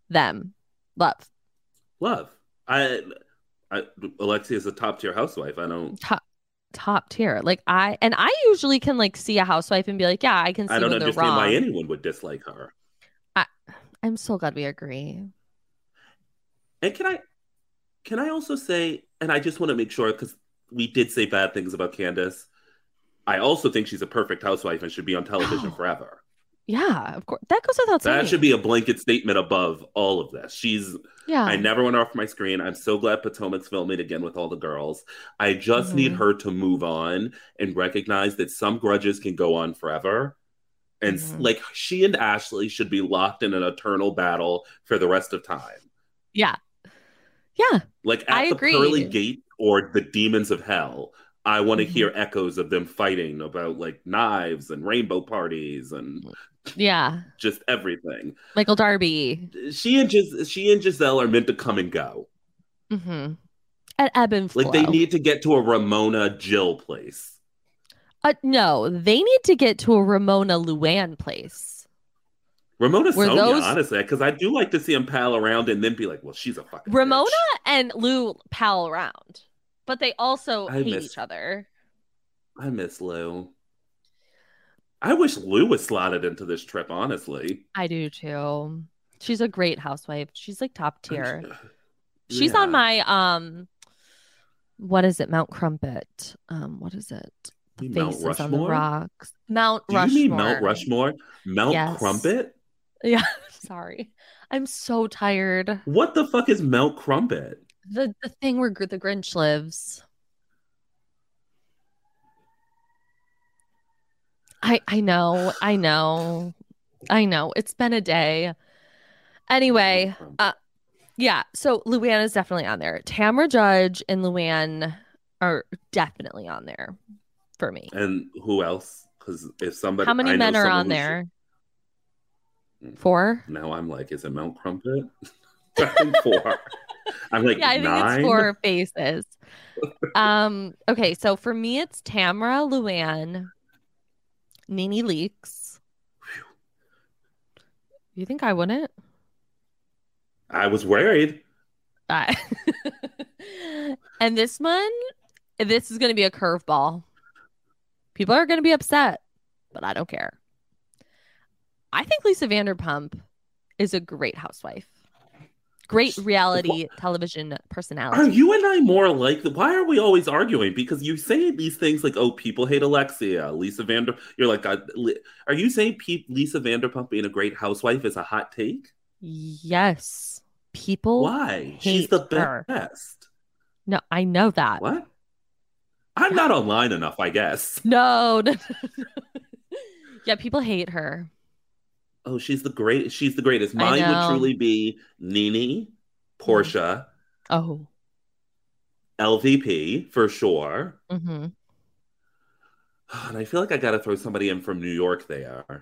them. Love. Love. I Alexia is a top tier housewife. I don't. Top tier. Like I usually can like see a housewife and be like, yeah, I can see I don't when they're understand wrong. why anyone would dislike her. I'm so glad we agree. And can I also say, and I just want to make sure because we did say bad things about Candace. I also think she's a perfect housewife and should be on television forever. Yeah, of course. That goes without saying. That should be a blanket statement above all of this. I never went off my screen. I'm so glad Potomac's filming again with all the girls. I just need her to move on and recognize that some grudges can go on forever. And like she and Ashley should be locked in an eternal battle for the rest of time. Yeah. Yeah. Like at the pearly gate or the demons of hell, I want to hear echoes of them fighting about like knives and rainbow parties and just everything. Michael Darby. She and Giselle are meant to come and go. At ebb and flow. Like they need to get to a Ramona Jill place. No, they need to get to a Ramona Luann place. Ramona Sonia, honestly, because I do like to see them pal around and then be like, well, she's a fucking Ramona bitch. And Lou pal around, but they also hate each other. I miss Lou. I wish Lou was slotted into this trip, honestly. I do too. She's a great housewife. She's like top tier. She's on my what is it? Mount Crumpet. What is it? The faces Mount on the rocks. Mount Rushmore. Do you mean Mount Rushmore? Mount Crumpet? Yeah. Sorry. I'm so tired. What the fuck is Mount Crumpet? The thing where the Grinch lives. I know. It's been a day. Anyway, yeah. So Luann is definitely on there. Tamra Judge and Luann are definitely on there for me. And who else? Because if somebody, how many men are on there? 4. Now I'm like, is it Mount Crumpet? I think 4. I'm like, yeah, I think 9? it's 4 faces. Okay, so for me, it's Tamra, Luann, Nene Leakes. You think I wouldn't? I was worried. And this one, this is going to be a curveball. People are going to be upset, but I don't care. I think Lisa Vanderpump is a great housewife. Great reality television personality. Are you and I more alike? Why are we always arguing? Because you say these things like, oh, people hate Alexia, Lisa You're like, are you saying Lisa Vanderpump being a great housewife is a hot take? Yes. People Why? She's the best. No, I know that. What? I'm not online enough, I guess. No. Yeah, people hate her. Oh, she's the greatest. Mine would truly be Nene, Portia. Oh. LVP, for sure. Mm-hmm. And I feel like I got to throw somebody in from New York there.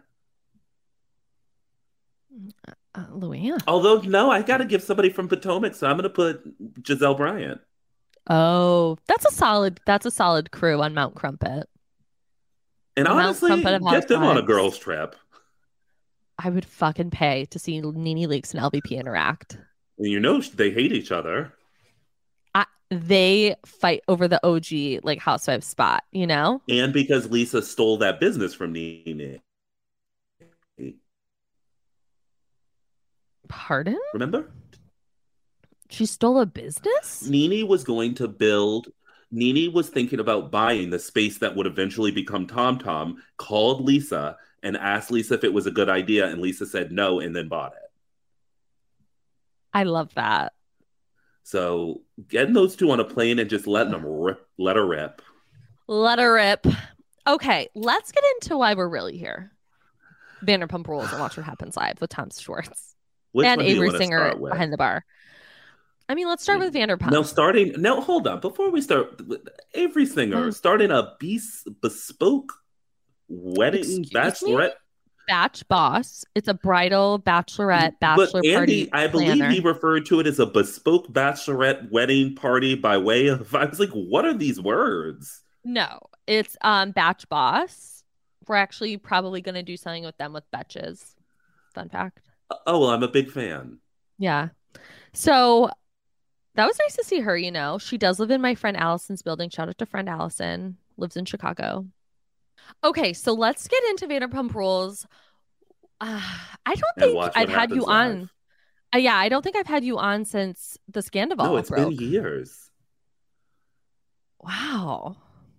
Luann. Although, no, I got to give somebody from Potomac, so I'm going to put Giselle Bryant. Oh, that's a solid crew on Mount Crumpet. And honestly, get them on a girls' trip. I would fucking pay to see Nene Leakes and LVP interact. And you know they hate each other. They fight over the OG like housewife spot, you know? And because Lisa stole that business from Nene. Pardon? Remember? She stole a business? Nene was thinking about buying the space that would eventually become TomTom, called Lisa and asked Lisa if it was a good idea, and Lisa said no and then bought it. I love that. So getting those two on a plane and just letting them let her rip. Let her rip. Okay, let's get into why we're really here. Vanderpump Rules and Watch What Happens Live with Tom Schwartz. And Avery Singer behind the bar. I mean, let's start with Vanderpump. Now, hold on. Before we start, Avery Singer starting a bespoke wedding bachelorette. Batch boss. It's a bridal bachelorette bachelor party. I believe he referred to it as a bespoke bachelorette wedding party by way of. I was like, what are these words? No, it's batch boss. We're actually probably going to do something with them with Betches. Fun fact. Oh well, I'm a big fan. Yeah. So that was nice to see her, She does live in my friend Allison's building. Shout out to friend Allison. Lives in Chicago. Okay, so let's get into Vanderpump Rules. I don't And think watch I've what had you happens live. on. Yeah, I don't think I've had you on since the Scandival No, it's broke. been years. Wow.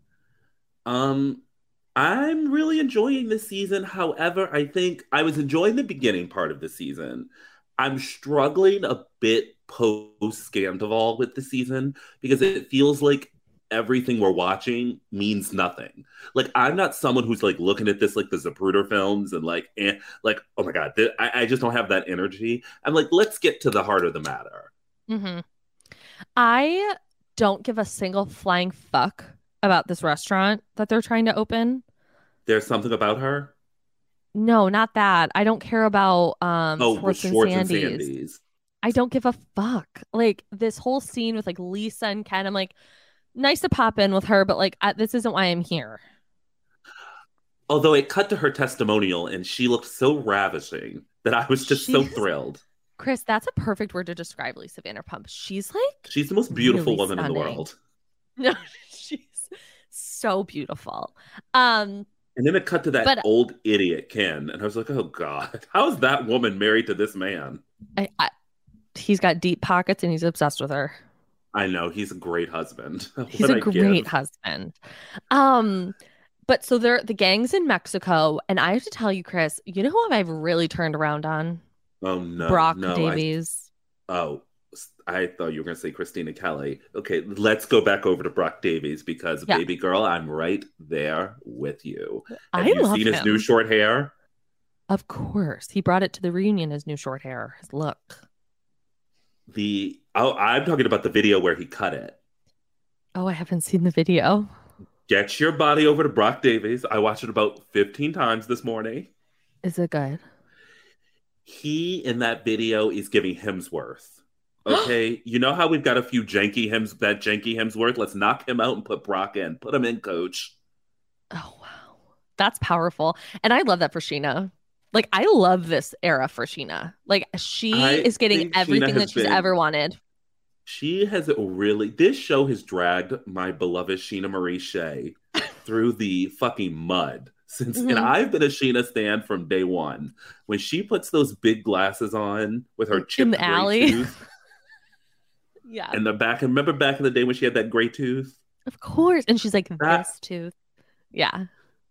I'm really enjoying this season. However, I think I was enjoying the beginning part of the season. I'm struggling a bit post Scandival with the season because it feels like everything we're watching means nothing. Like I'm not someone who's like looking at this like the Zapruder films and like oh my god, I just don't have that energy. I'm like, let's get to the heart of the matter. Mm-hmm. I don't give a single flying fuck about this restaurant that they're trying to open. There's something about her. No, not that. I don't care about Schwartz and Sandy's. I don't give a fuck. Like this whole scene with like Lisa and Ken, I'm like, nice to pop in with her, but like this isn't why I'm here. Although it cut to her testimonial and she looked so ravishing that I was just so thrilled. Chris, that's a perfect word to describe Lisa Vanderpump. She's the most beautiful really woman stunning. in the world. No, she's so beautiful. And then it cut to that old idiot Ken, and I was like, "Oh God, how is that woman married to this man?" He's got deep pockets, and he's obsessed with her. I know he's a great husband. He's a great husband. But so the gang's in Mexico, and I have to tell you, Chris, you know who I've really turned around on? Oh no, Brock Davies. I thought you were going to say Christina Kelly. Okay, let's go back over to Brock Davies because, baby girl, I'm right there with you. Have you seen his new short hair? Of course. He brought it to the reunion, his new short hair, his look. I'm talking about the video where he cut it. Oh, I haven't seen the video. Get your body over to Brock Davies. I watched it about 15 times this morning. Is it good? He, in that video, is giving Hemsworth. Okay, you know how we've got a few janky Hemsworth? Let's knock him out and put Brock in. Put him in, coach. Oh, wow. That's powerful. And I love that for Sheena. Like, I love this era for Sheena. Like, she is getting everything that she's ever wanted. She has this show has dragged my beloved Sheena Marie Shea through the fucking mud. And I've been a Sheena stan from day one. When she puts those big glasses on with her chipped gray tooth. Yeah. And remember back in the day when she had that gray tooth? Of course. And she's like, this tooth. Yeah.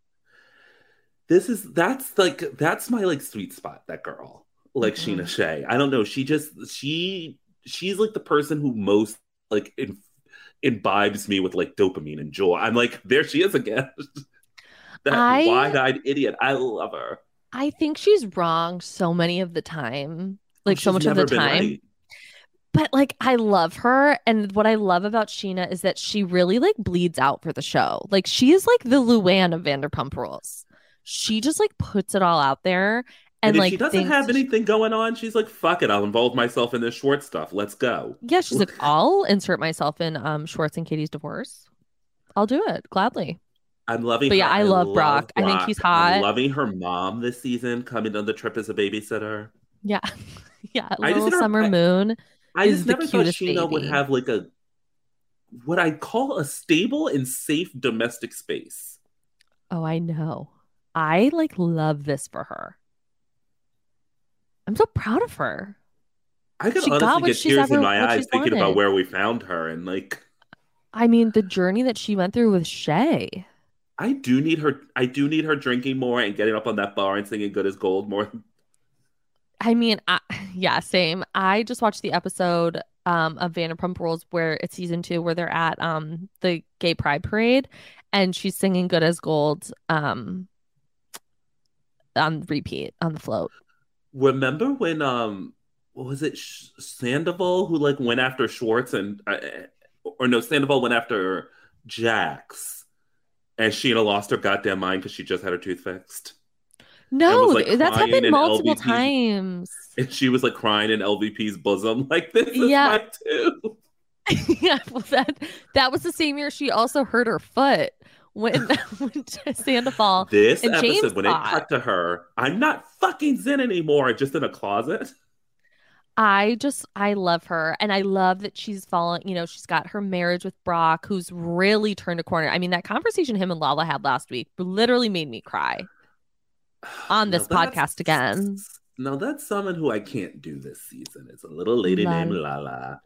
That's my like sweet spot, that girl. Like Sheena Shea. I don't know. She's like the person who most like imbibes me with like dopamine and joy. I'm like, there she is again. That wide-eyed idiot. I love her. I think she's wrong so many of the time. Like so much of the time. Right. But like I love her, and what I love about Sheena is that she really like bleeds out for the show. Like she is like the Luann of Vanderpump Rules. She just like puts it all out there, and if like she doesn't have anything going on, she's like, "Fuck it, I'll involve myself in this Schwartz stuff. Let's go." Yeah, she's like, "I'll insert myself in Schwartz and Katie's divorce. I'll do it gladly." I'm loving. But yeah, I love Brock. I think he's hot. I'm loving her mom this season coming on the trip as a babysitter. Yeah, yeah. Little Summer Moon. I just never thought Sheena would have like what I call a stable and safe domestic space. Oh, I know. I like love this for her. I'm so proud of her. I could honestly get tears in my eyes thinking about where we found her and like. I mean, the journey that she went through with Shay. I do need her drinking more and getting up on that bar and singing "Good as Gold" more. I mean, yeah, same. I just watched the episode of Vanderpump Rules where it's season 2 where they're at the gay pride parade and she's singing "Good as Gold" on repeat on the float. Remember when what was it, Sandoval who like went after Schwartz and Sandoval went after Jax and Sheena lost her goddamn mind because she just had her tooth fixed. No, like that's happened multiple times. And she was like crying in LVP's bosom, like this is my tooth. Yeah, well, that was the same year she also hurt her foot when Sandoval. This and episode, James when it cut to her, I'm not fucking Zen anymore, just in a closet. I love her. And I love that she's fallen, she's got her marriage with Brock, who's really turned a corner. I mean, that conversation him and Lala had last week literally made me cry on Now this podcast again. Now that's someone who I can't do this season. It's a little lady named Lala.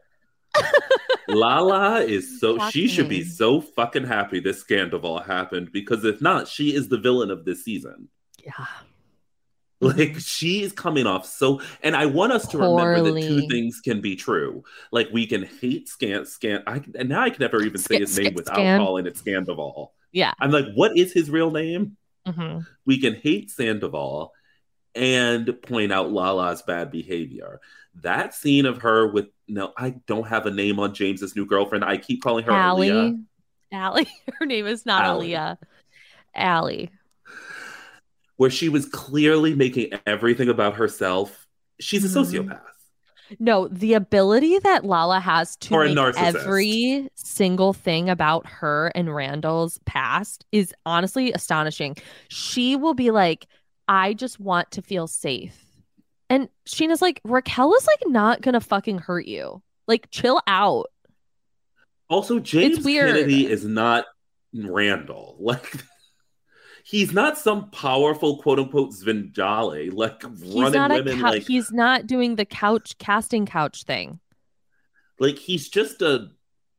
Lala is she should be so fucking happy this scandal happened, because if not, she is the villain of this season. Yeah. Like, she is coming off and I want us to remember that two things can be true. Like, we can hate and now I can never even say his name without calling it Scandoval. Yeah. I'm like, what is his real name? Mm-hmm. We can hate Sandoval and point out Lala's bad behavior. That scene of her I don't have a name on James's new girlfriend. I keep calling her Allie. Allie. Her name is not Allie. Aaliyah. Allie. Where she was clearly making everything about herself. She's a sociopath. No, the ability that Lala has to make every single thing about her and Randall's past is honestly astonishing. She will be like, I just want to feel safe. And Sheena's like, Raquel is like not gonna fucking hurt you. Like, chill out. Also, James Kennedy is not Randall. Like, he's not some powerful quote unquote Svengali, like running women. He's not doing the casting couch thing. Like, he's just an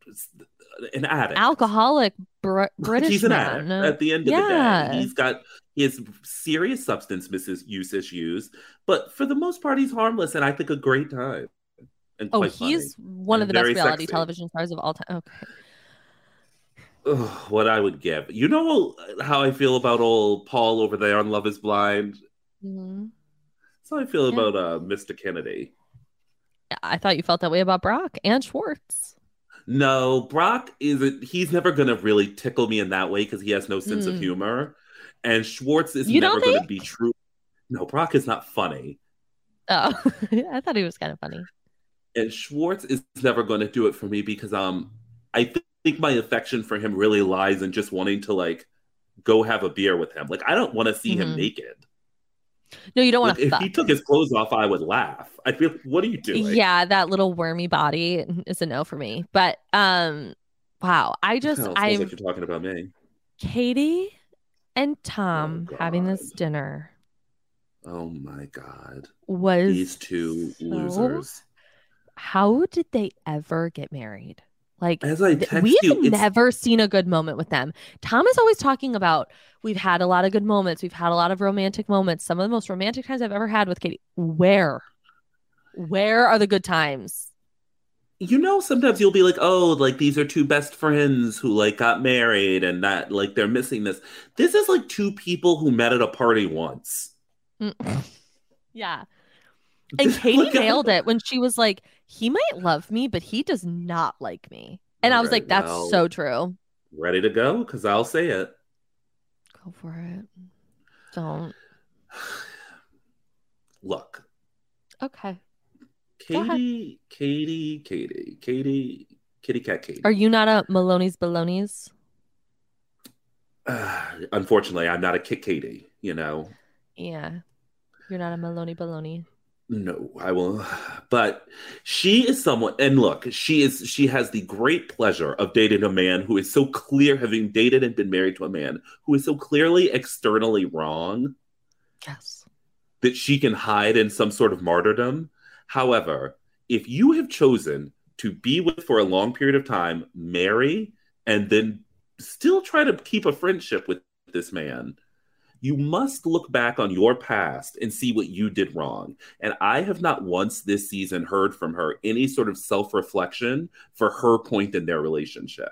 addict, alcoholic British. He's an man. addict. At the end of the day, he has serious substance misuse issues, but for the most part, he's harmless, and I think a great time. And he's one of the best reality television stars of all time. Okay. What I would give. You know how I feel about old Paul over there on Love is Blind? Mm-hmm. That's how I feel about Mr. Kennedy. I thought you felt that way about Brock and Schwartz. No, Brock he's never going to really tickle me in that way because he has no sense of humor. And Schwartz is never going to be true. No, Brock is not funny. Oh, I thought he was kind of funny. And Schwartz is never going to do it for me because I think my affection for him really lies in just wanting to like go have a beer with him. Like, I don't want to see him naked. No, you don't want to. If he took his clothes off, I would laugh. I'd feel, what are you doing? Yeah, that little wormy body is a no for me. But wow, I sounds like you're talking about me. Katie and Tom having this dinner. Oh my God. Was these two losers. How did they ever get married? Like, as I text we've never seen a good moment with them. Tom is always talking about, we've had a lot of good moments. We've had a lot of romantic moments. Some of the most romantic times I've ever had with Katie. Where are the good times? You know, sometimes you'll be like, oh, like these are two best friends who like got married and that like they're missing this. This is like two people who met at a party once. Yeah. And Katie nailed it when she was like, he might love me, but he does not like me. And I was like, that's so true. Ready to go? Because I'll say it. Go for it. Don't. Look. Okay. Kitty Cat Katie. Are you not a Maloney's Baloney's? Unfortunately, I'm not a Kit Katie, you know? Yeah. You're not a Maloney Baloney. No, I will. But she is someone, and look, she has the great pleasure of dating a man who is so clear, having dated and been married to a man who is so clearly externally wrong. Yes. That she can hide in some sort of martyrdom. However, if you have chosen to be with for a long period of time, marry, and then still try to keep a friendship with this man, you must look back on your past and see what you did wrong. And I have not once this season heard from her any sort of self-reflection for her point in their relationship.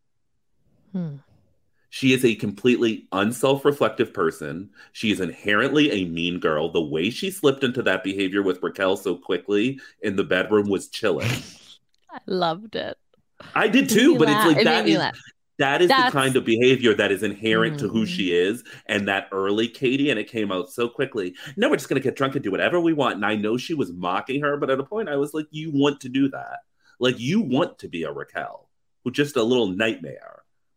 She is a completely unself-reflective person. She is inherently a mean girl. The way she slipped into that behavior with Raquel so quickly in the bedroom was chilling. I loved it. I did too, but it's like that's the kind of behavior that is inherent to who she is. And that early Katie, and it came out so quickly. No, we're just going to get drunk and do whatever we want. And I know she was mocking her, but at a point I was like, you want to do that. Like, you want to be a Raquel, who's just a little nightmare.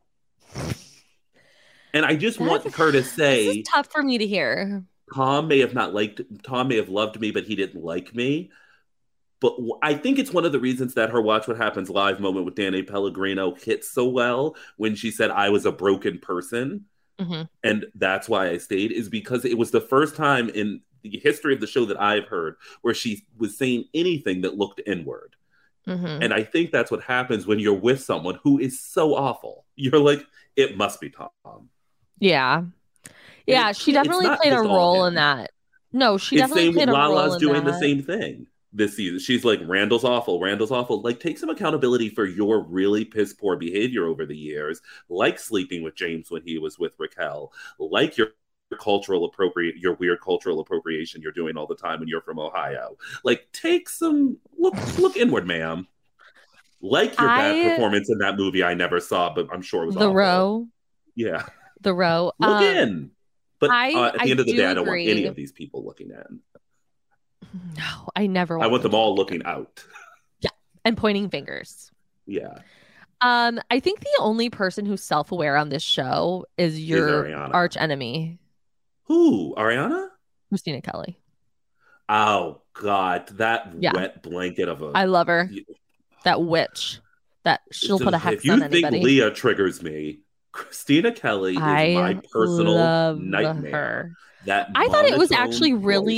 And I just want her to say, this is tough for me to hear. Tom may have loved me, but he didn't like me. But I think it's one of the reasons that her Watch What Happens Live moment with Danny Pellegrino hit so well when she said, I was a broken person. Mm-hmm. And that's why I stayed, is because it was the first time in the history of the show that I've heard where she was saying anything that looked inward. Mm-hmm. And I think that's what happens when you're with someone who is so awful. You're like, it must be Tom. Yeah. Yeah, she definitely played a role in that. No, she definitely played a role in that. Lala's doing the same thing this season. She's like, Randall's awful. Randall's awful. Like, take some accountability for your really piss poor behavior over the years, like sleeping with James when he was with Raquel, like your weird cultural appropriation you're doing all the time when you're from Ohio. Like, take some look inward, ma'am. Like your bad performance in that movie I never saw, but I'm sure it was The awful. Row. Yeah. The Row. Look in. But at the end of the day, I don't want agree. any of these people looking in. No, I never want I want them all looking out. Yeah. And pointing fingers. Yeah. I think the only person who's self-aware on this show is your arch enemy. Who? Ariana? Christina Kelly. Oh, God. That wet blanket of a... I love her. That witch. That she'll put a hex on anybody. If you think Leah triggers me, Christina Kelly is my personal nightmare. I thought it was actually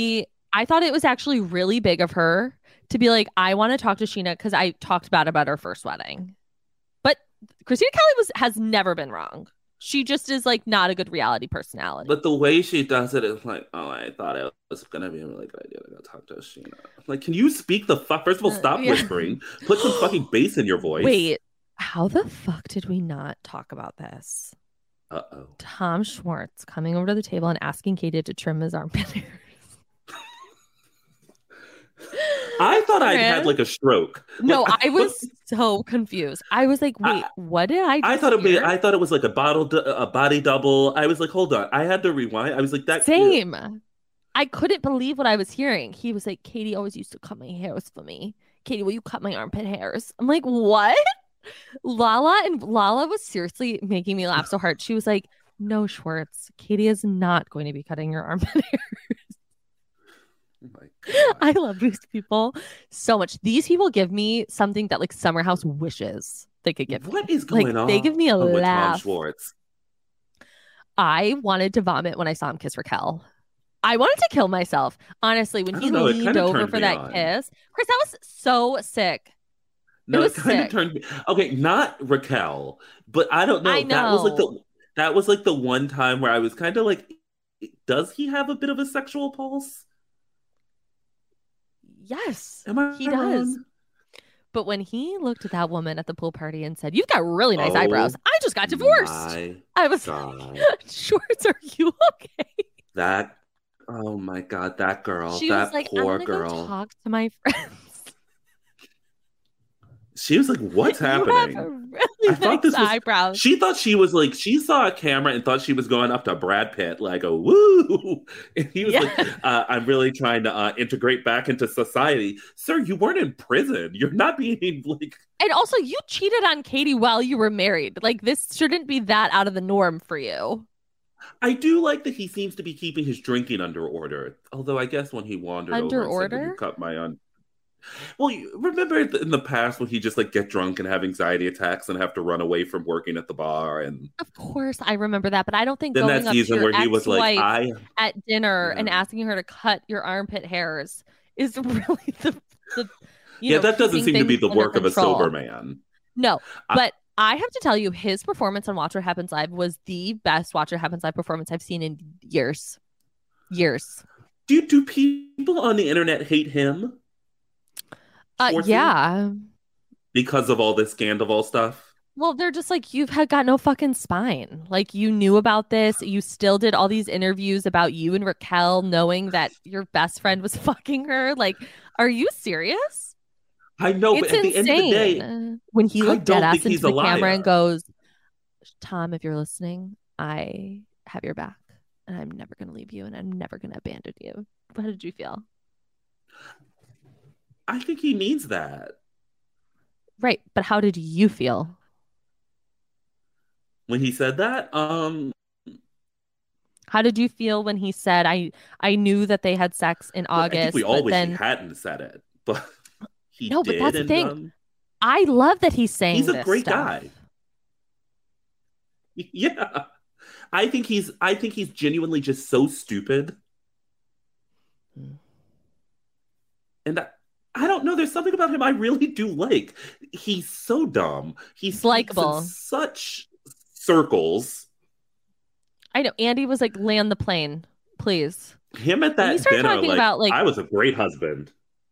really big of her to be like, I want to talk to Sheena because I talked about her first wedding. But Christina Kelly has never been wrong. She just is like not a good reality personality. But the way she does it is like, oh, I thought it was gonna be a really good idea to go talk to Sheena. Like, can you speak the fuck? First of all, stop whispering. Put some fucking bass in your voice. Wait, how the fuck did we not talk about this? Uh-oh. Tom Schwartz coming over to the table and asking Katie to trim his armpit hairs. I thought I had like a stroke. No, I was so confused. I was like, wait, what did I just hear? I thought it was like a body double. I was like, hold on. I had to rewind. I was like, that same. I couldn't believe what I was hearing. He was like, Katie always used to cut my hairs for me. Katie, will you cut my armpit hairs? I'm like, what? Lala was seriously making me laugh so hard. She was like, no, Schwartz, Katie is not going to be cutting your armpit hairs. Oh my God. I love these people so much. These people give me something that like Summer House wishes they could give. What is going on? They give me a laugh. Tom Schwartz. I wanted to vomit when I saw him kiss Raquel. I wanted to kill myself. Honestly, when he leaned over for that kiss. Chris, that was so sick. No, it kind of turned me. Okay, not Raquel, but I don't know. I know. That was like the one time where I was kind of like, does he have a bit of a sexual pulse? Yes, he does. But when he looked at that woman at the pool party and said, "You've got really nice eyebrows," I just got divorced. I was like, Schwartz, are you okay? Oh my God, that girl. She was like, poor I'm gonna girl. go talk to my friends. She was like, what's happening? Eyebrows. She thought she was like, she saw a camera and thought she was going up to Brad Pitt, like a woo. And he was like, I'm really trying to integrate back into society. Sir, you weren't in prison. You're not being like. And also, you cheated on Katie while you were married. Like, this shouldn't be that out of the norm for you. I do like that he seems to be keeping his drinking under order. Although I guess when he wandered under over order, and said, you cut my Well, remember in the past when he just like get drunk and have anxiety attacks and have to run away from working at the bar, and of course I remember that, but I don't think then going that season up to your where he was like, at dinner and asking her to cut your armpit hairs is really the that doesn't seem to be the work of a sober man. No, but I have to tell you, his performance on Watch What Happens Live was the best Watch What Happens Live performance I've seen in years. Do people on the internet hate him? Yeah. Because of all this Scandival stuff? Well, they're just like, you've got no fucking spine. Like, you knew about this. You still did all these interviews about you and Raquel knowing that your best friend was fucking her. Like, are you serious? I know, but at the end of the day, when he looked dead ass into the camera and goes, Tom, if you're listening, I have your back and I'm never going to leave you and I'm never going to abandon you. How did you feel? I think he means that. Right. But how did you feel? When he said that? How did you feel when he said, I knew that they had sex in August? I think we all wish he hadn't said it, but he No, but did, that's the and thing. I love that he's saying he's a this great stuff. guy. Yeah, I think he's genuinely just so stupid, and I don't know. There's something about him I really do like. He's so dumb. He It's speaks in likable. such circles. I know. Andy was like, land the plane, please. Him at When he that started dinner, talking like, about like I was a great husband.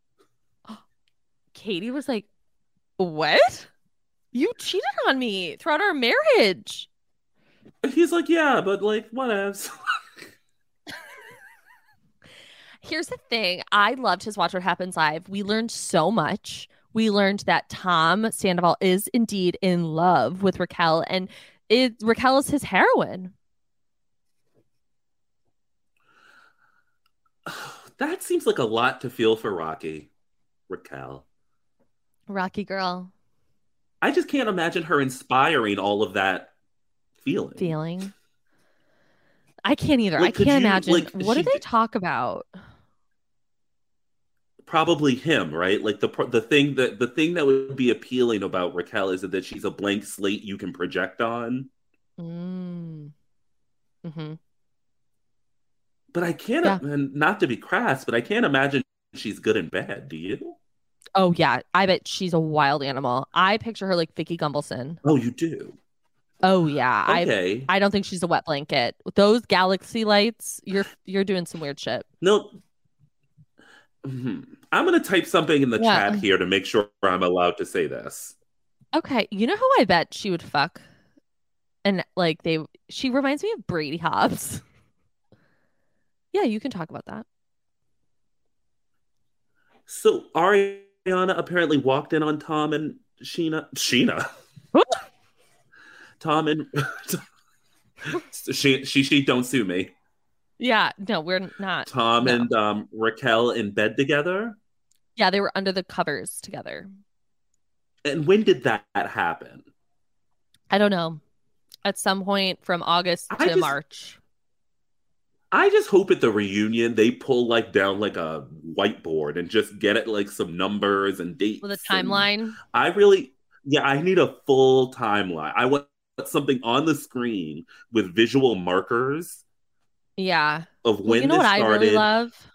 Katie was like, what? You cheated on me throughout our marriage. He's like, yeah, but like, whatevs. Here's the thing. I loved his Watch What Happens Live. We learned so much. We learned that Tom Sandoval is indeed in love with Raquel, and Raquel is his heroine. That seems like a lot to feel for Raquel. Rocky girl I just can't imagine her inspiring all of that feeling. feeling. I can't either. Like, I can't you, imagine. like, What do they talk about? probably him, right? Like the thing that would be appealing about Raquel is that she's a blank slate you can project on. Mm. Mm-hmm. But I can't, Yeah. and not to be crass, but I can't imagine she's good and bad. Do you? Oh yeah, I bet she's a wild animal. I picture her like Vicky Gumbelson. Oh, you do. Oh yeah, Okay. I don't think she's a wet blanket. With those galaxy lights, you're doing some weird shit. No. I'm going to type something in the chat here to make sure I'm allowed to say this. Okay, you know who I bet she would fuck, and like she reminds me of Brady Hobbs. Yeah, you can talk about that. So Ariana apparently walked in on Tom and Sheena. Tom and she don't sue me. Yeah, no, we're not. Tom and Raquel in bed together. Yeah, they were under the covers together. And when did that happen? I don't know. At some point from August to March. I just hope at the reunion they pull like down like a whiteboard and just get it like some numbers and dates. With a timeline. I need a full timeline. I want something on the screen with visual markers. Yeah. Of when you know this what started. I really love?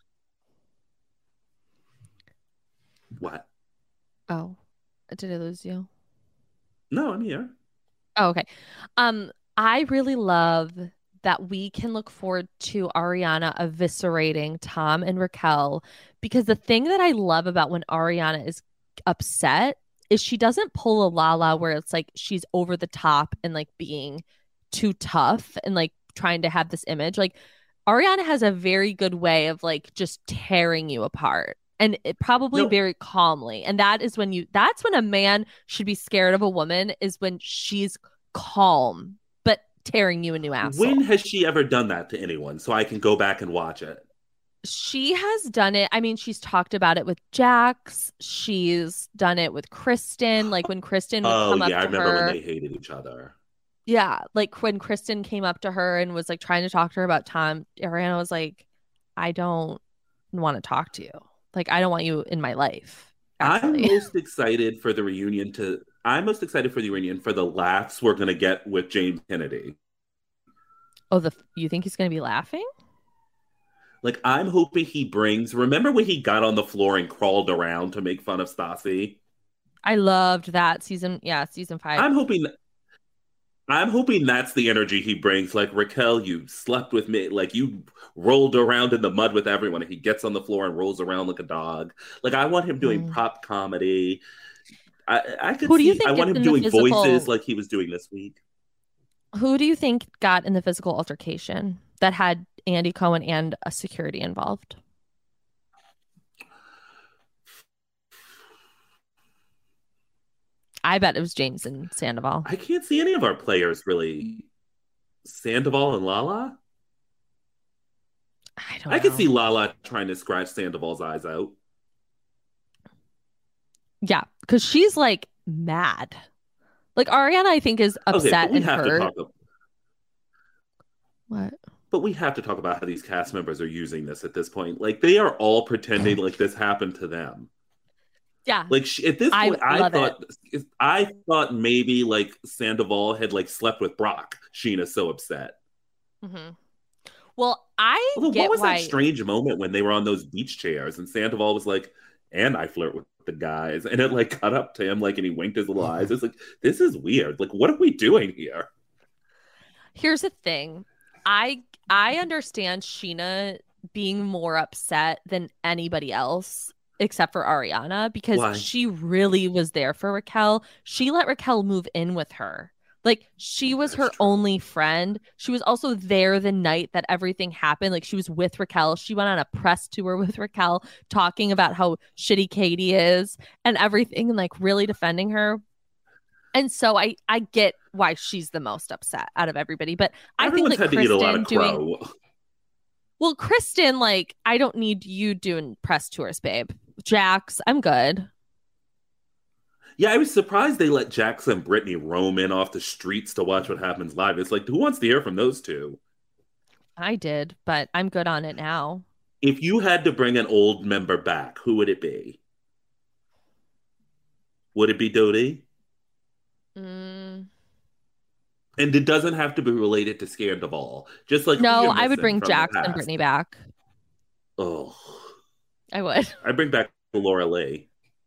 What? Oh, did I lose you? No, I'm here. Oh, okay. I really love that we can look forward to Ariana eviscerating Tom and Raquel, because the thing that I love about when Ariana is upset is she doesn't pull a Lala where it's like she's over the top and like being too tough and like trying to have this image. Like Ariana has a very good way of like just tearing you apart, and it probably very calmly. And that's when a man should be scared of a woman, is when she's calm but tearing you a new asshole. When has she ever done that to anyone? So I can go back and watch it. She has done it. I mean, she's talked about it with Jax. She's done it with Kristen. Like when Kristen would come up to her. I remember when they hated each other. Yeah, like when Kristen came up to her and was like trying to talk to her about Tom, Ariana was like, I don't want to talk to you. Like, I don't want you in my life. Actually. I'm most excited for the reunion for the laughs we're going to get with James Kennedy. Oh, you think he's going to be laughing? Like, I'm hoping he brings... Remember when he got on the floor and crawled around to make fun of Stassi? I loved that season 5. I'm hoping that's the energy he brings. Like, Raquel, you slept with me. Like, you rolled around in the mud with everyone. And he gets on the floor and rolls around like a dog. Like, I want him doing prop comedy. I want him doing voices like he was doing this week. Who do you think got in the physical altercation that had Andy Cohen and a security involved? I bet it was James and Sandoval. I can't see any of our players really. Sandoval and Lala? I could see Lala trying to scratch Sandoval's eyes out. Yeah, because she's like mad. Like Ariana, I think, is upset and hurt. What? But we have to talk about how these cast members are using this at this point. Like, they are all pretending like this happened to them. Yeah. Like at this point, love I thought maybe like Sandoval had like slept with Brock. Sheena's so upset. Mm-hmm. Well, I Although, get what was why. that strange moment when they were on those beach chairs and Sandoval was like, "And I flirt with the guys," and it like cut up to him like, and he winked his little eyes. It's like, this is weird. Like, what are we doing here? Here's the thing. I understand Sheena being more upset than anybody else except for Ariana because Why? she really was there for Raquel. She let Raquel move in with her. Like, she was her only friend. She was also there the night that everything happened. Like, she was with Raquel. She went on a press tour with Raquel talking about how shitty Katie is and everything and like really defending her. And so I get why she's the most upset out of everybody. But Everyone's I think had like to eat a lot Kristen of crow. well, Kristen, like, I don't need you doing press tours, babe. Jax, I'm good. Yeah, I was surprised they let Jackson and Brittany roam in off the streets to watch what happens live. It's like, who wants to hear from those two? I did, but I'm good on it now. If you had to bring an old member back, who would it be? Would it be Dodie? Mm. And it doesn't have to be related to Scandoval. Just like No, I would bring Jax and Brittany back. Oh, I would. I'd bring back Laura Lee.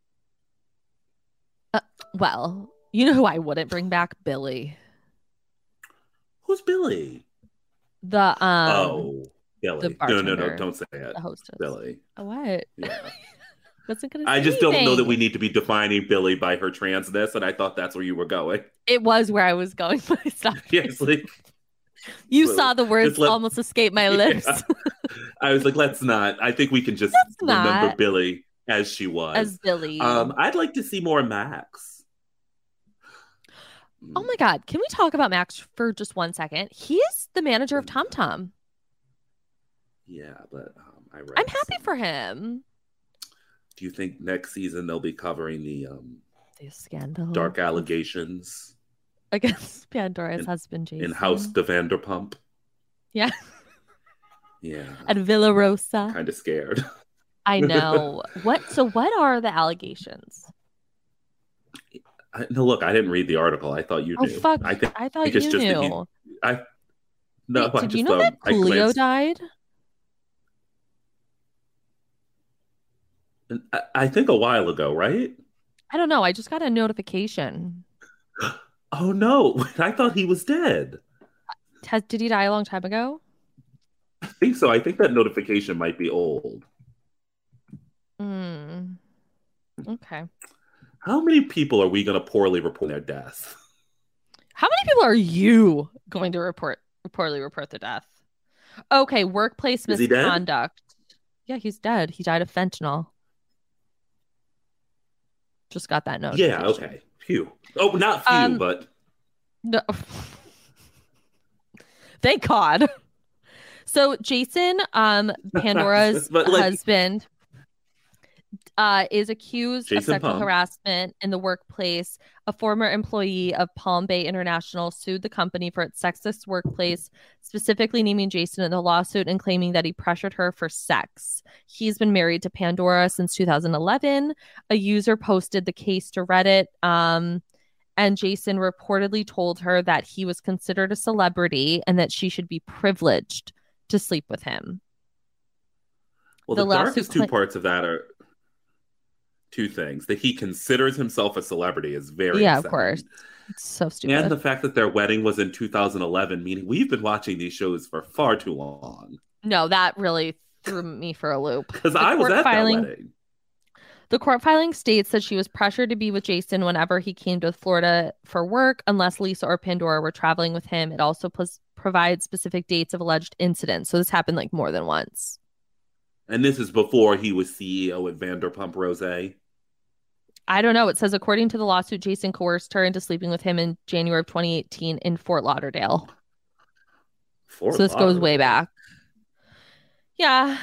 Well, you know who I wouldn't bring back? Billy. Who's Billy? The Billy. the bartender, no, don't say it. The hostess. Billy. What? Yeah. Wasn't gonna. I say just don't know anything. that we need to be defining Billy by her transness, and I thought that's where you were going. It was where I was going, but I stopped. Yes, like You so, saw the words let, almost escape my lips. Yeah. I was like, let's not. I think we can just remember Billy as she was. As Billy. I'd like to see more Max. Oh my God. Can we talk about Max for just 1 second? He is the manager of Tom Tom. Yeah, but I'm happy for him. Do you think next season they'll be covering the scandal, dark allegations against Pandora's husband, Jason, in House de Vanderpump? Yeah. Yeah. At Villa Rosa. Kind of scared. I know. What are the allegations? No, look, I didn't read the article. I thought you knew. Oh, fuck. I thought you knew. Did you know that Coolio died? I think a while ago, right? I don't know. I just got a notification. Oh, no. I thought he was dead. Did he die a long time ago? I think so. I think that notification might be old. Okay. How many people are we going to poorly report their death? How many people are you going to poorly report their death? Okay, workplace misconduct. Yeah, he's dead. He died of fentanyl. Just got that notification. Yeah, okay. Phew. Oh, not few, but... No. Thank God. So Jason, Pandora's husband, is accused of sexual harassment in the workplace. A former employee of Palm Bay International sued the company for its sexist workplace, specifically naming Jason in the lawsuit and claiming that he pressured her for sex. He's been married to Pandora since 2011. A user posted the case to Reddit, and Jason reportedly told her that he was considered a celebrity and that she should be privileged to sleep with him. Well, the darkest two parts of that are two things. That he considers himself a celebrity is very upsetting. Of course. It's so stupid. And the fact that their wedding was in 2011, meaning we've been watching these shows for far too long. No, that really threw me for a loop. Because I was at that wedding. The court filing states that she was pressured to be with Jason whenever he came to Florida for work, unless Lisa or Pandora were traveling with him. It also provides specific dates of alleged incidents. So this happened like more than once. And this is before he was CEO at Vanderpump Rosé. I don't know. It says, according to the lawsuit, Jason coerced her into sleeping with him in January of 2018 in Fort Lauderdale. So this goes way back. Yeah.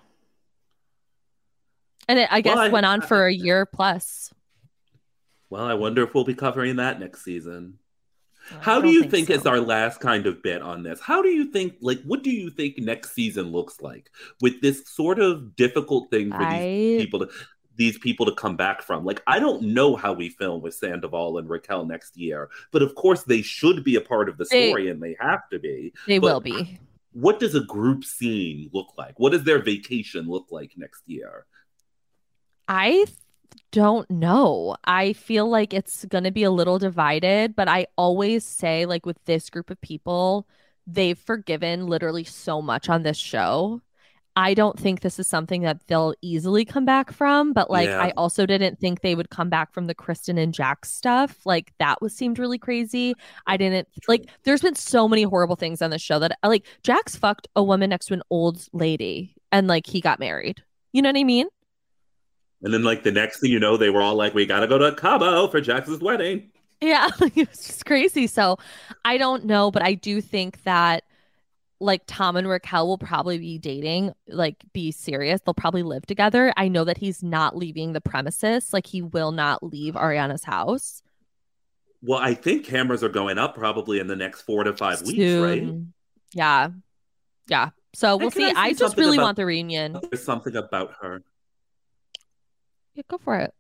And it, I guess, went on for a year plus. Well, I wonder if we'll be covering that next season. How do you think is our last kind of bit on this? How do you think, like, what do you think next season looks like with this sort of difficult thing for these people to... these people to come back from. Like, I don't know how we film with Sandoval and Raquel next year, but of course they should be a part of the story, and they have to be. They will be. What does a group scene look like? What does their vacation look like next year? I don't know. I feel like it's going to be a little divided, but I always say, like, with this group of people, they've forgiven literally so much on this show. I don't think this is something that they'll easily come back from, but like, I also didn't think they would come back from the Kristen and Jax stuff. Like, that seemed really crazy. I didn't like, there's been so many horrible things on the show that like Jax fucked a woman next to an old lady and like he got married. You know what I mean? And then like the next thing you know, they were all like, we got to go to Cabo for Jax's wedding. Yeah, it was just crazy. So I don't know, but I do think that like Tom and Raquel will probably be dating, like be serious. They'll probably live together. I know that he's not leaving the premises. Like he will not leave Ariana's house. Well, I think cameras are going up probably in the next 4 to 5 weeks, right? Yeah. Yeah. So we'll see. I just really want the reunion. There's something about her. Yeah, go for it.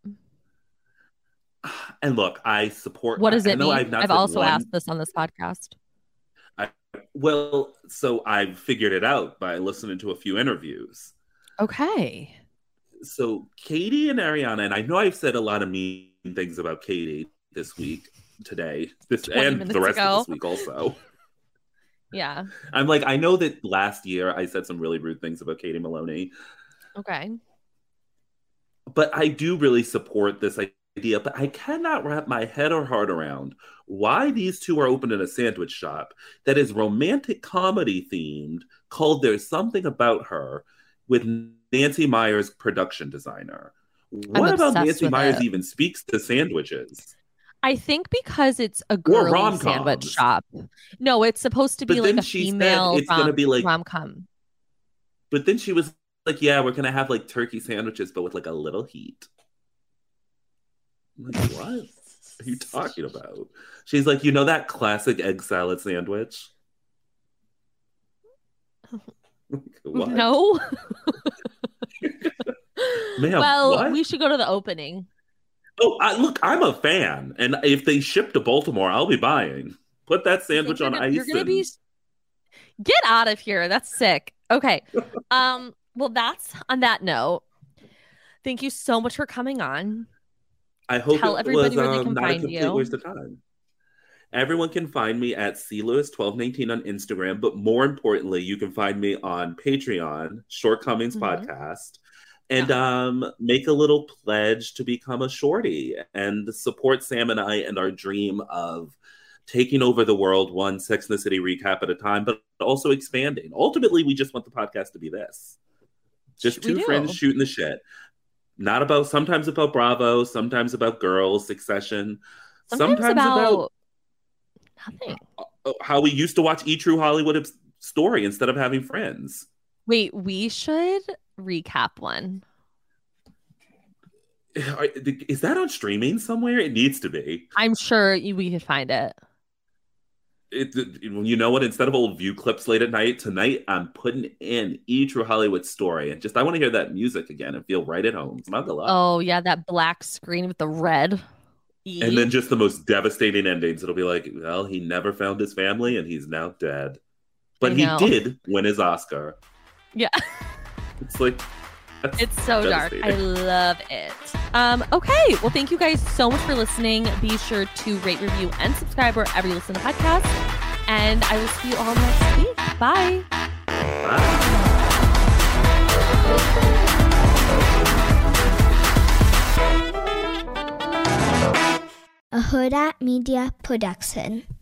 And look, I support. What does it mean? I've also asked this on this podcast. Well, so I've figured it out by listening to a few interviews. Okay. So Katie and Ariana, and I know I've said a lot of mean things about Katie this week, today, and the rest of this week also. Yeah. I'm like, I know that last year I said some really rude things about Katie Maloney. Okay. But I do really support this idea, but I cannot wrap my head or heart around why these two are opening a sandwich shop that is romantic comedy themed, called There's Something About Her, with Nancy Meyers, production designer. What about Nancy Meyers even speaks to sandwiches? I think because it's a girly sandwich shop. No, it's supposed to be like a female it's gonna be like rom-com. But then she was like, yeah, we're gonna have like turkey sandwiches, but with like a little heat. I'm like, what are you talking about? She's like, you know that classic egg salad sandwich? What? No. Ma'am, well, what? We should go to the opening. Oh, look, I'm a fan, and if they ship to Baltimore, I'll be buying. Put that sandwich on ice. You're gonna be. Get out of here! That's sick. Okay. Well, that's on that note. Thank you so much for coming on. I hope Tell everybody where they can not find a complete you. Waste of time. Everyone can find me at CLewis1219 on Instagram, but more importantly, you can find me on Patreon, Shortcomings Podcast, and make a little pledge to become a shorty and support Sam and I and our dream of taking over the world, one Sex and the City recap at a time, but also expanding. Ultimately, we just want the podcast to be this. Just two friends shooting the shit. Not about, sometimes about Bravo, sometimes about Girls, Succession, sometimes about nothing. How we used to watch E! True Hollywood Story instead of having Friends. Wait, we should recap one. Is that on streaming somewhere? It needs to be. I'm sure we could find it. You know what? Instead of old View clips late at night, tonight I'm putting in E! True Hollywood Story, and I want to hear that music again and feel right at home. It's not the luck. Oh yeah, that black screen with the red. And then just the most devastating endings. It'll be like, well, he never found his family, and he's now dead. But he did win his Oscar. Yeah. It's like, it's so dark. I love it. Okay. Well, thank you guys so much for listening. Be sure to rate, review, and subscribe wherever you listen to podcasts. And I will see you all next week. Bye. Bye. A Huda Media Production.